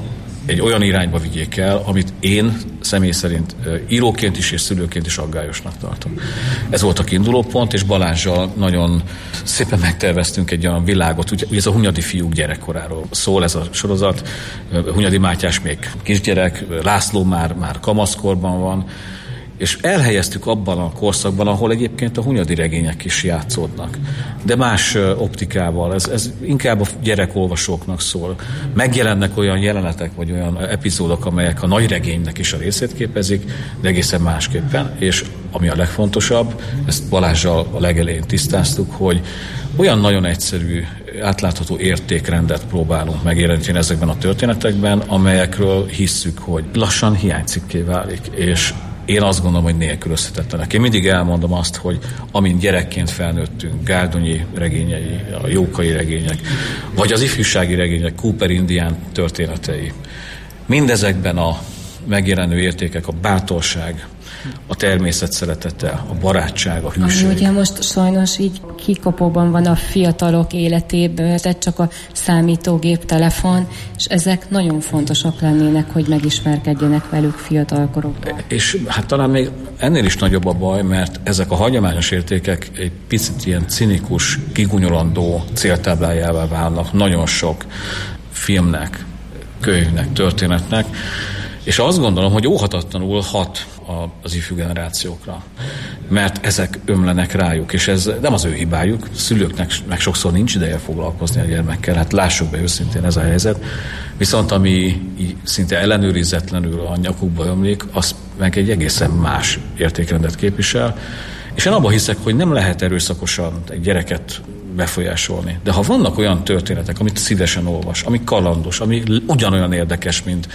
egy olyan irányba vigyék el, amit én személy szerint íróként is és szülőként is aggályosnak tartom. Ez volt a kiinduló pont, és Balázssal nagyon szépen megterveztünk egy olyan világot, ugye ez a Hunyadi fiúk gyerekkoráról szól ez a sorozat. Hunyadi Mátyás még kisgyerek, László már kamaszkorban van, és elhelyeztük abban a korszakban, ahol egyébként a hunyadi regények is játszódnak. De más optikával, ez inkább a gyerekolvasóknak szól. Megjelennek olyan jelenetek, vagy olyan epizódok, amelyek a nagy regénynek is a részét képezik, de egészen másképpen. És ami a legfontosabb, ezt Balázssal a legelején tisztáztuk, hogy olyan nagyon egyszerű, átlátható értékrendet próbálunk megjelenteni ezekben a történetekben, amelyekről hisszük, hogy lassan hiánycikké válik, és én azt gondolom, hogy nélkülözhetetlenek. Én mindig elmondom azt, hogy amint gyerekként felnőttünk, Gárdonyi regényei, a Jókai regények, vagy az ifjúsági regények, Cooper Indián történetei, mindezekben a megjelenő értékek, a bátorság, a természet szeretete, a barátság, a hűség. Ami ugye most sajnos így kikapóban van a fiatalok életéből, tehát csak a számítógép, telefon, és ezek nagyon fontosak lennének, hogy megismerkedjenek velük fiatalkorokban. És hát talán még ennél is nagyobb a baj, mert ezek a hagyományos értékek egy picit ilyen cinikus, kigunyolandó céltáblájává válnak nagyon sok filmnek, könyvnek, történetnek, és azt gondolom, hogy óhatatlanul hat az ifjú generációkra, mert ezek ömlenek rájuk, és ez nem az ő hibájuk, szülőknek meg sokszor nincs ideje foglalkozni a gyermekkel, hát lássuk be őszintén, ez a helyzet, viszont ami szinte ellenőrizetlenül a nyakukba ömlik, az meg egy egészen más értékrendet képvisel, és én abban hiszek, hogy nem lehet erőszakosan egy gyereket befolyásolni. De ha vannak olyan történetek, amit szívesen olvas, ami kalandos, ami ugyanolyan érdekes, mint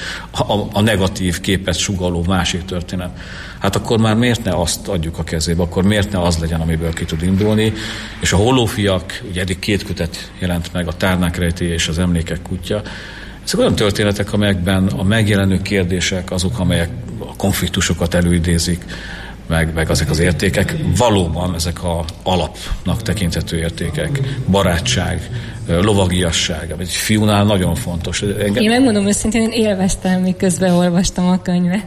a negatív képet sugalló másik történet, hát akkor már miért ne azt adjuk a kezébe, akkor miért ne az legyen, amiből ki tud indulni. És a Hollófiak, ugye eddig 2 kötet jelent meg, a Tárnák rejtélye és az Emlékek kutya. Ezek olyan történetek, amelyekben a megjelenő kérdések azok, amelyek a konfliktusokat előidézik, meg ezek az értékek, valóban ezek a alapnak tekinthető értékek. Barátság, lovagiasság, egy fiúnál nagyon fontos. Én megmondom őszintén, én élveztem, miközben olvastam a könyvet.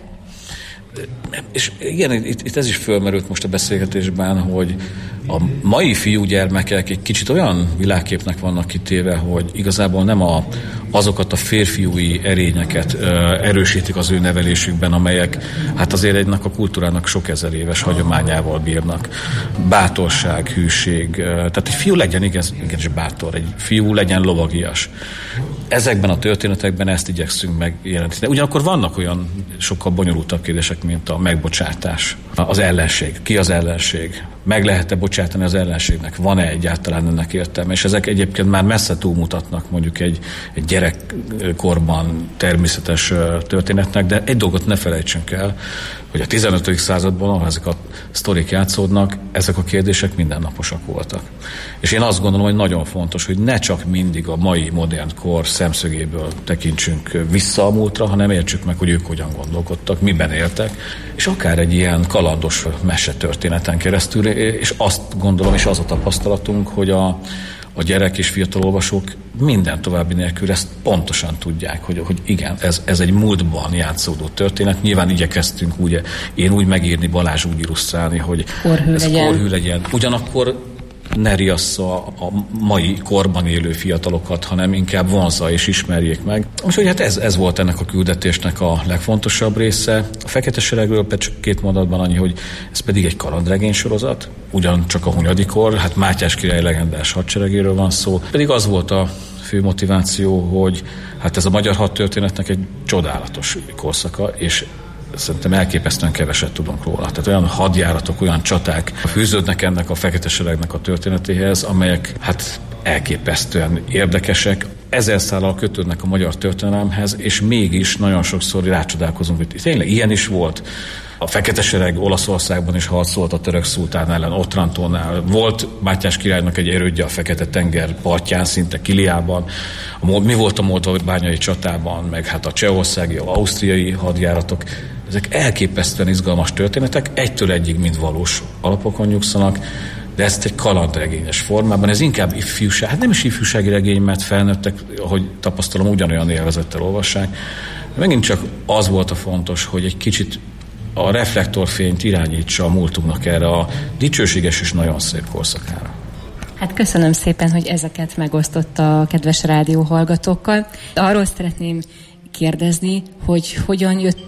És igen, itt ez is fölmerült most a beszélgetésben, hogy a mai fiúgyermekek egy kicsit olyan világképnek vannak kitéve, hogy igazából nem azokat a férfiúi erényeket erősítik az ő nevelésükben, amelyek hát azért egynek a kultúrának sok ezer éves hagyományával bírnak. Bátorság, hűség, tehát egy fiú legyen igenis bátor, egy fiú legyen lovagias. Ezekben a történetekben ezt igyekszünk megjelenteni. Ugyanakkor vannak olyan sokkal bonyolultabb kérdések, mint a megbocsátás, az ellenség. Ki az ellenség? Meg lehet-e bocsátani az ellenségnek? Van-e egyáltalán ennek értelme? És ezek egyébként már messze túlmutatnak mondjuk egy gyerekkorban természetes történetnek, de egy dolgot ne felejtsünk el, hogy a 15. században, ahol ezek a sztorik játszódnak, ezek a kérdések mindennaposak voltak. És én azt gondolom, hogy nagyon fontos, hogy ne csak mindig a mai modern kor szemszögéből tekintsünk vissza a múltra, hanem értsük meg, hogy ők hogyan gondolkodtak, miben éltek, és akár egy ilyen kalandos mesetörténeten keresztül, és azt gondolom, és az a tapasztalatunk, hogy a gyerek és fiatal olvasók minden további nélkül ezt pontosan tudják, hogy igen, ez egy múltban játszódó történet. Nyilván igyekeztünk én úgy megírni, Balázs úgy illusztrálni, hogy korhű legyen. Ugyanakkor ne riassza a mai korban élő fiatalokat, hanem inkább vonzza és ismerjék meg. Úgyhogy hát ez volt ennek a küldetésnek a legfontosabb része. A Fekete Seregről csak 2 mondatban annyi, hogy ez pedig egy kalandregény sorozat, ugyancsak a Hunyadikor, hát Mátyás király legendás hadseregéről van szó. Pedig az volt a fő motiváció, hogy hát ez a magyar hadtörténetnek egy csodálatos korszaka, és szerintem elképesztően keveset tudunk róla. Tehát olyan hadjáratok, olyan csaták fűződnek ennek a Fekete Seregnek a történetéhez, amelyek hát elképesztően érdekesek. 1000 szállal kötődnek a magyar történelemhez, és mégis nagyon sokszor rácsodálkozunk, hogy tényleg ilyen is volt. A Fekete Sereg Olaszországban is harcolt a török szultán ellen, Otrantónál. Volt Mátyás királynak egy erődje a Fekete-tenger partján, szinte Kiliában. Mi volt a moldvai-bányai csatában, meg hát a csehországi, a ausztriai hadjáratok. Ezek elképesztően izgalmas történetek, egytől egyig mind valós alapokon nyugszanak, de ezt egy kalandregényes formában, ez inkább ifjúság, hát nem is ifjúsági regény, mert felnőttek, ahogy tapasztalom, ugyanolyan élvezettel olvassák, Megint csak az volt a fontos, hogy egy kicsit a reflektorfényt irányítsa a múltunknak erre a dicsőséges és nagyon szép korszakára. Hát köszönöm szépen, hogy ezeket megosztotta a kedves rádióhallgatókkal. Arról szeretném kérdezni, hogy hogyan jött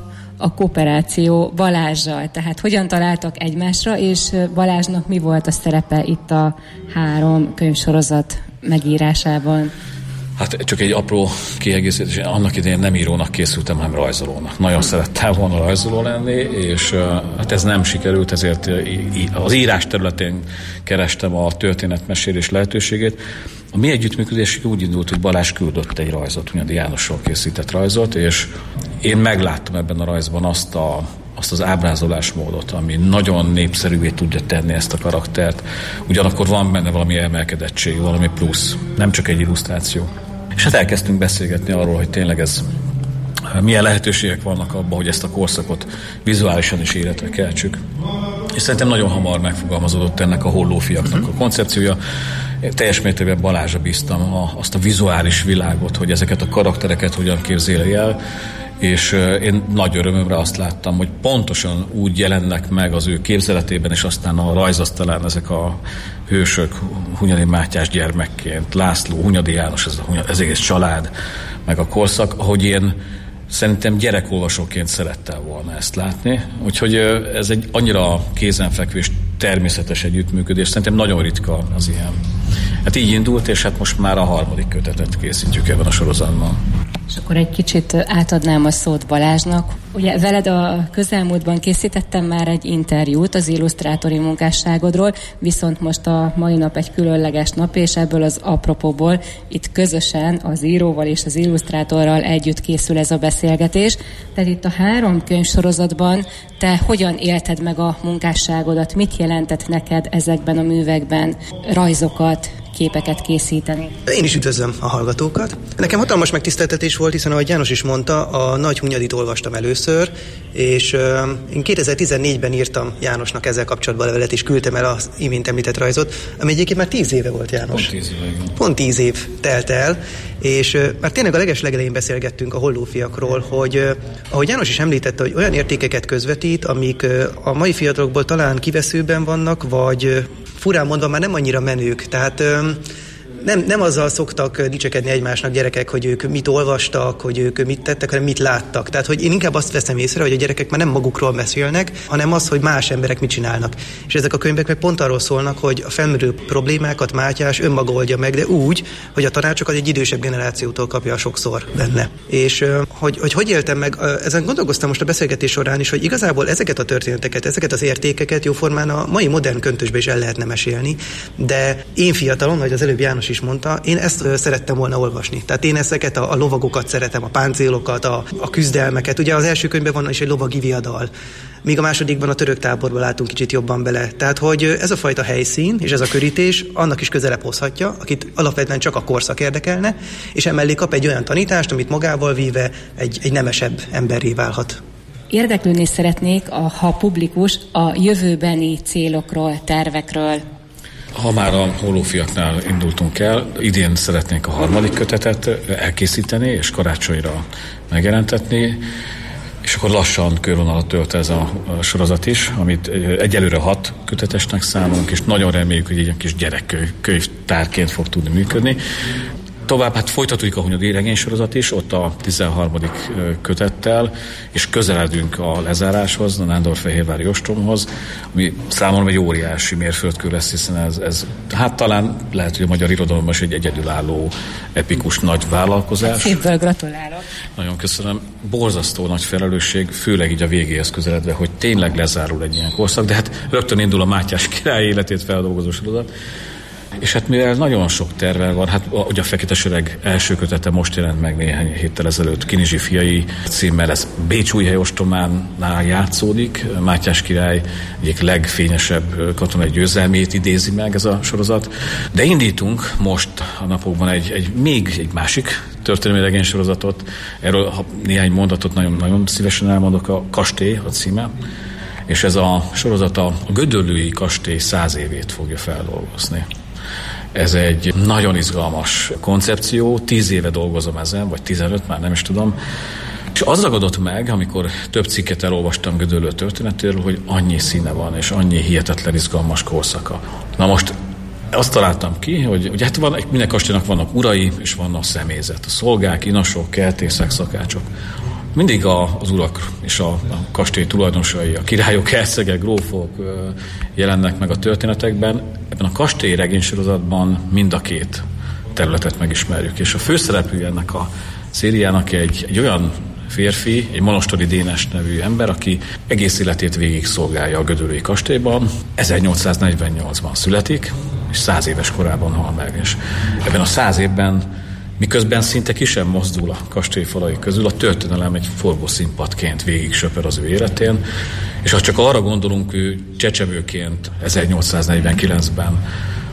a kooperáció Balázssal, tehát hogyan találtak egymásra, és Balázsnak mi volt a szerepe itt a 3 könyvsorozat megírásában? Hát csak egy apró kiegészítés, annak idején nem írónak készültem, hanem rajzolónak. Nagyon szerettem volna rajzoló lenni, és hát ez nem sikerült, ezért az írás területén kerestem a történetmesélés lehetőségét. A mi együttműködésünk úgy indult, hogy Balázs küldött egy rajzot, Hunyadi Jánosról készített rajzot, és én megláttam ebben a rajzban azt az ábrázolásmódot, ami nagyon népszerűvé tudja tenni ezt a karaktert. Ugyanakkor van benne valami emelkedettség, valami plusz, nem csak egy illusztráció. És hát elkezdtünk beszélgetni arról, hogy tényleg ez milyen lehetőségek vannak abban, hogy ezt a korszakot vizuálisan is életre keltsük. És szerintem nagyon hamar megfogalmazódott ennek a Hollófiaknak a koncepciója. Teljes mértékben Balázsra bíztam azt a vizuális világot, hogy ezeket a karaktereket hogyan képzeli el, és én nagy örömömre azt láttam, hogy pontosan úgy jelennek meg az ő képzeletében, és aztán a rajzasztalán ezek a hősök, Hunyadi Mátyás gyermekként, László, Hunyadi János, ez egész család, meg a korszak, ahogy én szerintem gyerekolvasóként szerettem volna ezt látni. Úgyhogy ez egy annyira kézenfekvő és természetes együttműködés, szerintem nagyon ritka az ilyen. Hát így indult, és hát most már a 3. kötetet készítjük ebben a sorozatban. És akkor egy kicsit átadnám a szót Balázsnak. Ugye veled a közelmúltban készítettem már egy interjút az illusztrátori munkásságodról, viszont most a mai nap egy különleges nap, és ebből az apropóból itt közösen az íróval és az illusztrátorral együtt készül ez a beszélgetés. Tehát itt a 3 könyvsorozatban te hogyan élted meg a munkásságodat? Mit jelentett neked ezekben a művekben rajzokat, képeket készíteni? Én is üdvözlöm a hallgatókat. Nekem hatalmas megtiszteltetés volt, hiszen ahogy János is mondta, a Nagy Hunyadit olvastam először, és én 2014-ben írtam Jánosnak ezzel kapcsolatban levelet, és küldtem el az imént említett rajzot, ami egyébként már 10 éve volt, János. Pont 10 év telt el, és már tényleg a legelején beszélgettünk a Hollófiakról, hogy ahogy János is említette, hogy olyan értékeket közvetít, amik a mai fiatalokból talán kiveszőben vannak, vagy furán mondva már nem annyira menők. Tehát nem azzal szoktak dicsekedni egymásnak gyerekek, hogy ők mit olvastak, hogy ők mit tettek, hanem mit láttak. Tehát, hogy én inkább azt veszem észre, hogy a gyerekek már nem magukról beszélnek, hanem az, hogy más emberek mit csinálnak. És ezek a könyvek meg pont arról szólnak, hogy a felmerülő problémákat Mátyás önmaga oldja meg, de úgy, hogy a tanácsokat egy idősebb generációtól kapja sokszor benne. És hogy éltem meg, ezen gondolkoztam most a beszélgetés során is, hogy igazából ezeket a történeteket, ezeket az értékeket jóformán a mai modern köntösbe is el lehetne mesélni, de én fiatalon, vagy az előbb János is mondta, én ezt szerettem volna olvasni. Tehát én ezeket a lovagokat szeretem, a páncélokat, a küzdelmeket. Ugye az első könyvben van is egy lovagi viadal, míg a másodikban a török táborban látunk kicsit jobban bele. Tehát, hogy ez a fajta helyszín és ez a körítés annak is közelebb hozhatja, akit alapvetően csak a korszak érdekelne, és emellé kap egy olyan tanítást, amit magával víve egy nemesebb emberré válhat. Érdeklődni szeretnék, ha publikus, a jövőbeni célokról, tervekről. Ha már a Hollófiaknál indultunk el, idén szeretnénk a 3. kötetet elkészíteni és karácsonyra megjelentetni, és akkor lassan körvonalat tölt ez a sorozat is, amit egyelőre 6 kötetesnek számolunk, és nagyon reméljük, hogy egy ilyen kis gyerekkönyvtárként fog tudni működni. Tovább, hát folytatjuk a Hunyadi regénysorozat is, ott a 13. kötettel, és közeledünk a lezáráshoz, a Nándorfehérvári ostromhoz, ami számomra egy óriási mérföldkő lesz, hiszen ez hát talán lehet, hogy a magyar irodalomban is egy egyedülálló, epikus nagy vállalkozás. Szépen gratulálok. Nagyon köszönöm. Borzasztó nagy felelősség, főleg így a végéhez közeledve, hogy tényleg lezárul egy ilyen korszak, de hát rögtön indul a Mátyás király életét feldolgozó sorozat. És hát mivel nagyon sok tervel van, hát ugye a Fekete Sereg első kötete most jelent meg néhány héttel ezelőtt, Kinizsi fiai címmel, ez Bécsújhely ostrománál játszódik, Mátyás király egyik legfényesebb katonai győzelmét idézi meg ez a sorozat. De indítunk most a napokban egy másik történelmi regénysorozatot, erről néhány mondatot nagyon szívesen elmondok, a Kastély a címe, és ez a sorozat a Gödöllői kastély 100 évét fogja feldolgozni. Ez egy nagyon izgalmas koncepció, 10 éve dolgozom ezen, vagy 15, már nem is tudom, És az ragadott meg, amikor több cikket elolvastam Gödöllő történetéről, hogy annyi színe van, és annyi hihetetlen izgalmas korszaka. Na most azt találtam ki, hogy hát minden kastélynak vannak urai, és vannak személyzet. A szolgák, inasok, kertészek, szakácsok. Mindig az urak és a kastély tulajdonosai, a királyok, hercegek, grófok jelennek meg a történetekben. Ebben a kastély regénysorozatban mind a két területet megismerjük. És a főszereplő ennek a szériának egy olyan férfi, egy Monostori Dénes nevű ember, aki egész életét végig szolgálja a gödöllői kastélyban. 1848-ban születik, és 100 éves korában hal meg. És ebben a 100 évben, miközben szinte ki sem mozdul a kastély falai közül, a történelem egy forgószínpadként végig söpör az ő életén, és ha csak arra gondolunk, ő csecsemőként 1849-ben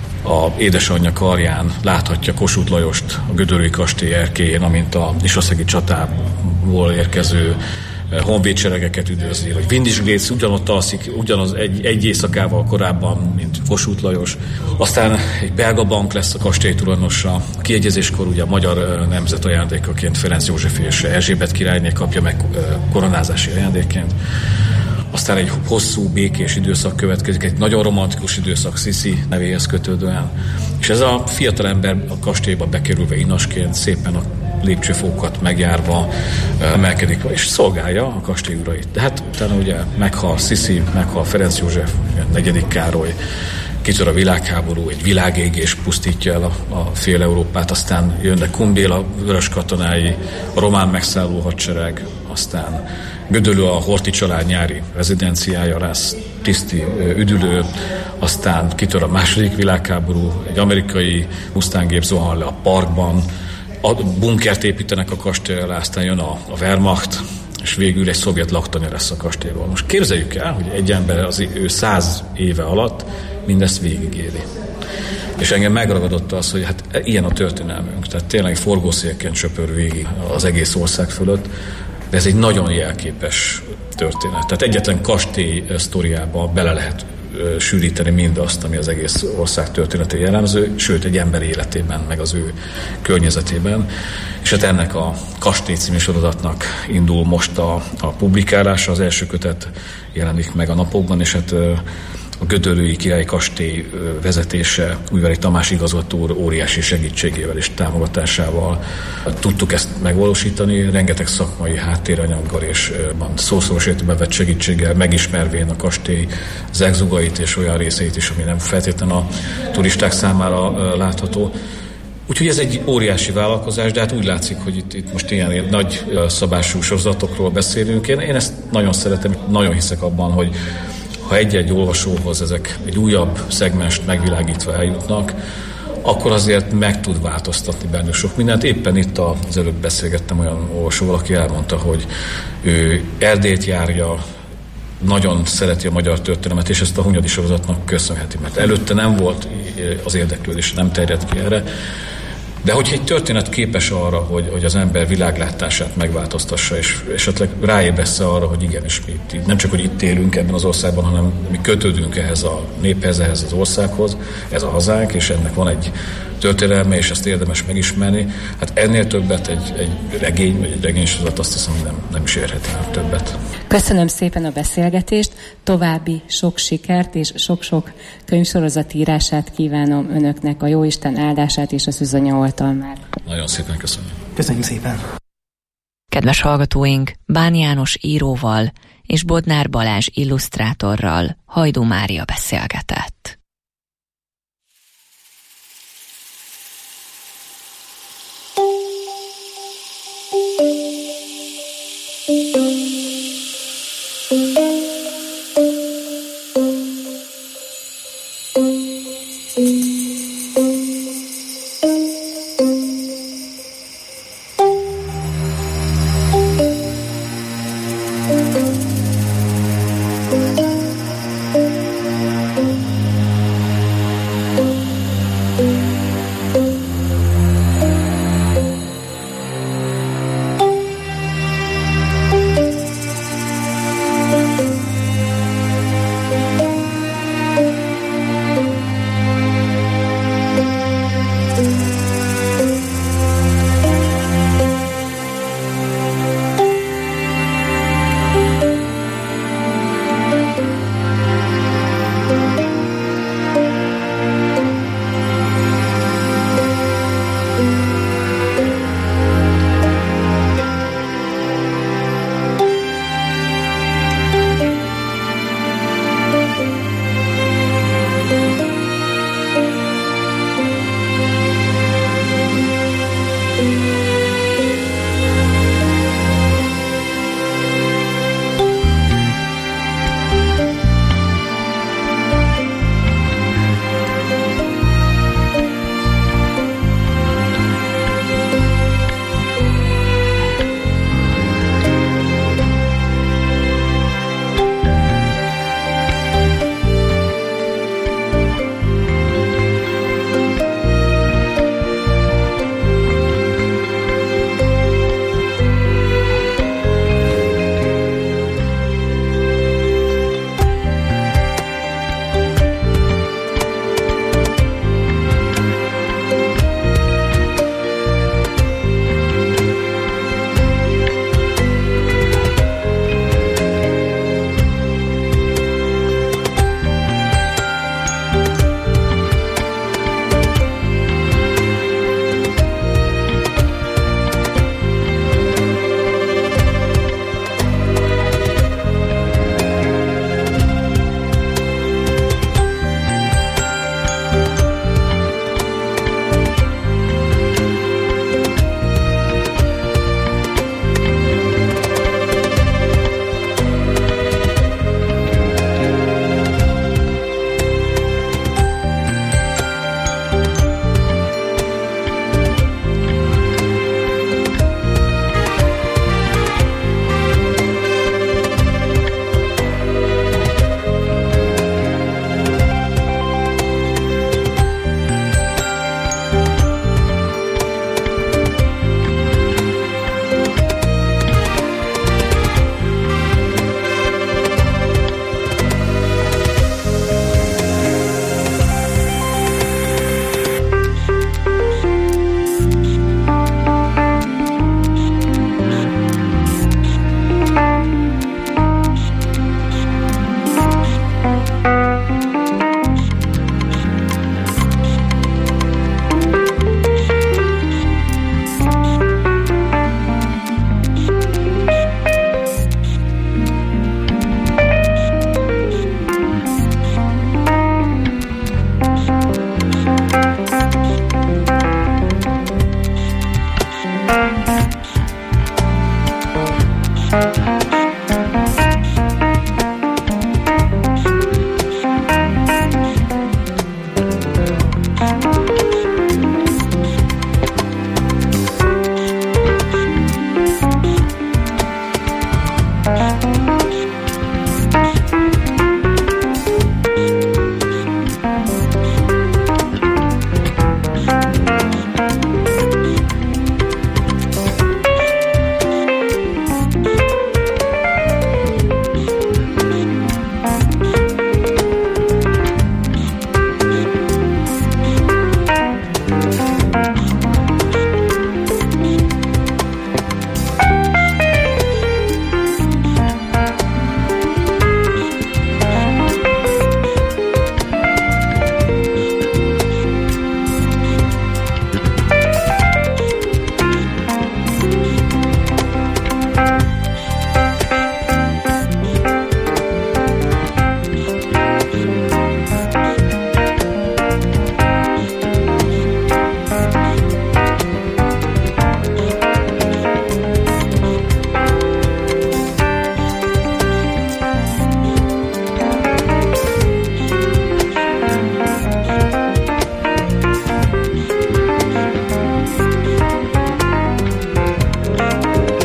a édesanyja karján láthatja Kossuth Lajost a gödöllői kastély erkélyén, amint a Nisaszegi csatából érkező honvédseregeket üdvözli, hogy Windisgrétz ugyanott alszik, ugyanaz egy éjszakával korábban, mint Kossuth Lajos. Aztán egy belga bank lesz a kastély tulajdonosa. A kiegyezéskor ugye a magyar nemzet ajándékaként Ferenc József és Erzsébet királyné kapja meg koronázási ajándékként. Aztán egy hosszú, békés időszak következik, egy nagyon romantikus időszak Sisi nevéhez kötődően. És ez a fiatalember a kastélyba bekerülve inasként szépen a lépcsőfokokat megjárva emelkedik, és szolgálja a kastély urait. De hát utána ugye meghal Sisi, meghal Ferenc József, 4. Károly, kitör a világháború, egy világégés pusztítja el a fél Európát, aztán jönnek Kumbél, a vörös katonái, a román megszálló hadsereg, aztán Gödöllő a Horthy család nyári rezidenciája lesz, tiszti üdülő, aztán kitör a második világháború, egy amerikai Mustang-gép zuhan le a parkban, a bunkert építenek a kastély alá, aztán jön a Wehrmacht, és végül egy szovjet laktanya lesz a kastélyról. Most képzeljük el, hogy egy ember ő 100 éve alatt mindezt végigéli. És engem megragadott az, hogy hát ilyen a történelmünk, tehát tényleg forgószélként söpör végig az egész ország fölött, de ez egy nagyon jelképes történet. Tehát egyetlen kastély sztoriába bele lehet sűríteni mindazt, ami az egész ország történetén jellemző, sőt egy ember életében, meg az ő környezetében. És hát ennek a Kastély című sorozatnak indul most a publikálása, az első kötet jelenik meg a napokban, és hát a gödöllői királyi kastély vezetése Újvári Tamás igazgató úr óriási segítségével és támogatásával tudtuk ezt megvalósítani, rengeteg szakmai háttéranyaggal és szószoros értelemben vett segítséggel, megismervén a kastély zegzugait és olyan részeit is, ami nem feltétlenül a turisták számára látható. Úgyhogy ez egy óriási vállalkozás, de hát úgy látszik, hogy itt most ilyen nagy szabású sorozatokról beszélünk. Én ezt nagyon szeretem, nagyon hiszek abban, hogy ha egy-egy olvasóhoz ezek egy újabb szegmest megvilágítva eljutnak, akkor azért meg tud változtatni bennük sok mindent. Éppen itt az előbb beszélgettem olyan olvasóval, aki elmondta, hogy ő Erdélyt járja, nagyon szereti a magyar történelmet, és ezt a Hunyadi sorozatnak köszönheti, mert előtte nem volt az érdeklődés, nem terjedt ki erre. De hogyha egy történet képes arra, hogy az ember világlátását megváltoztassa, és esetleg ráébressze arra, hogy igenis mi itt, nem csak, hogy itt élünk ebben az országban, hanem mi kötődünk ehhez a néphez, ehhez az országhoz, ez a hazánk, és ennek van egy történelme, és ezt érdemes megismerni. Hát ennél többet egy regény, vagy egy regénysorozat, azt hiszem, hogy nem is érhet el többet. Köszönöm szépen a beszélgetést, további sok sikert és sok-sok könyvsorozat írását kívánom önöknek, a Jóisten áldását és az üzanya oltalmát. Nagyon szépen köszönöm. Köszönjük szépen. Kedves hallgatóink, Bán János íróval és Bodnár Balázs illusztrátorral Hajdú Mária beszélgetett.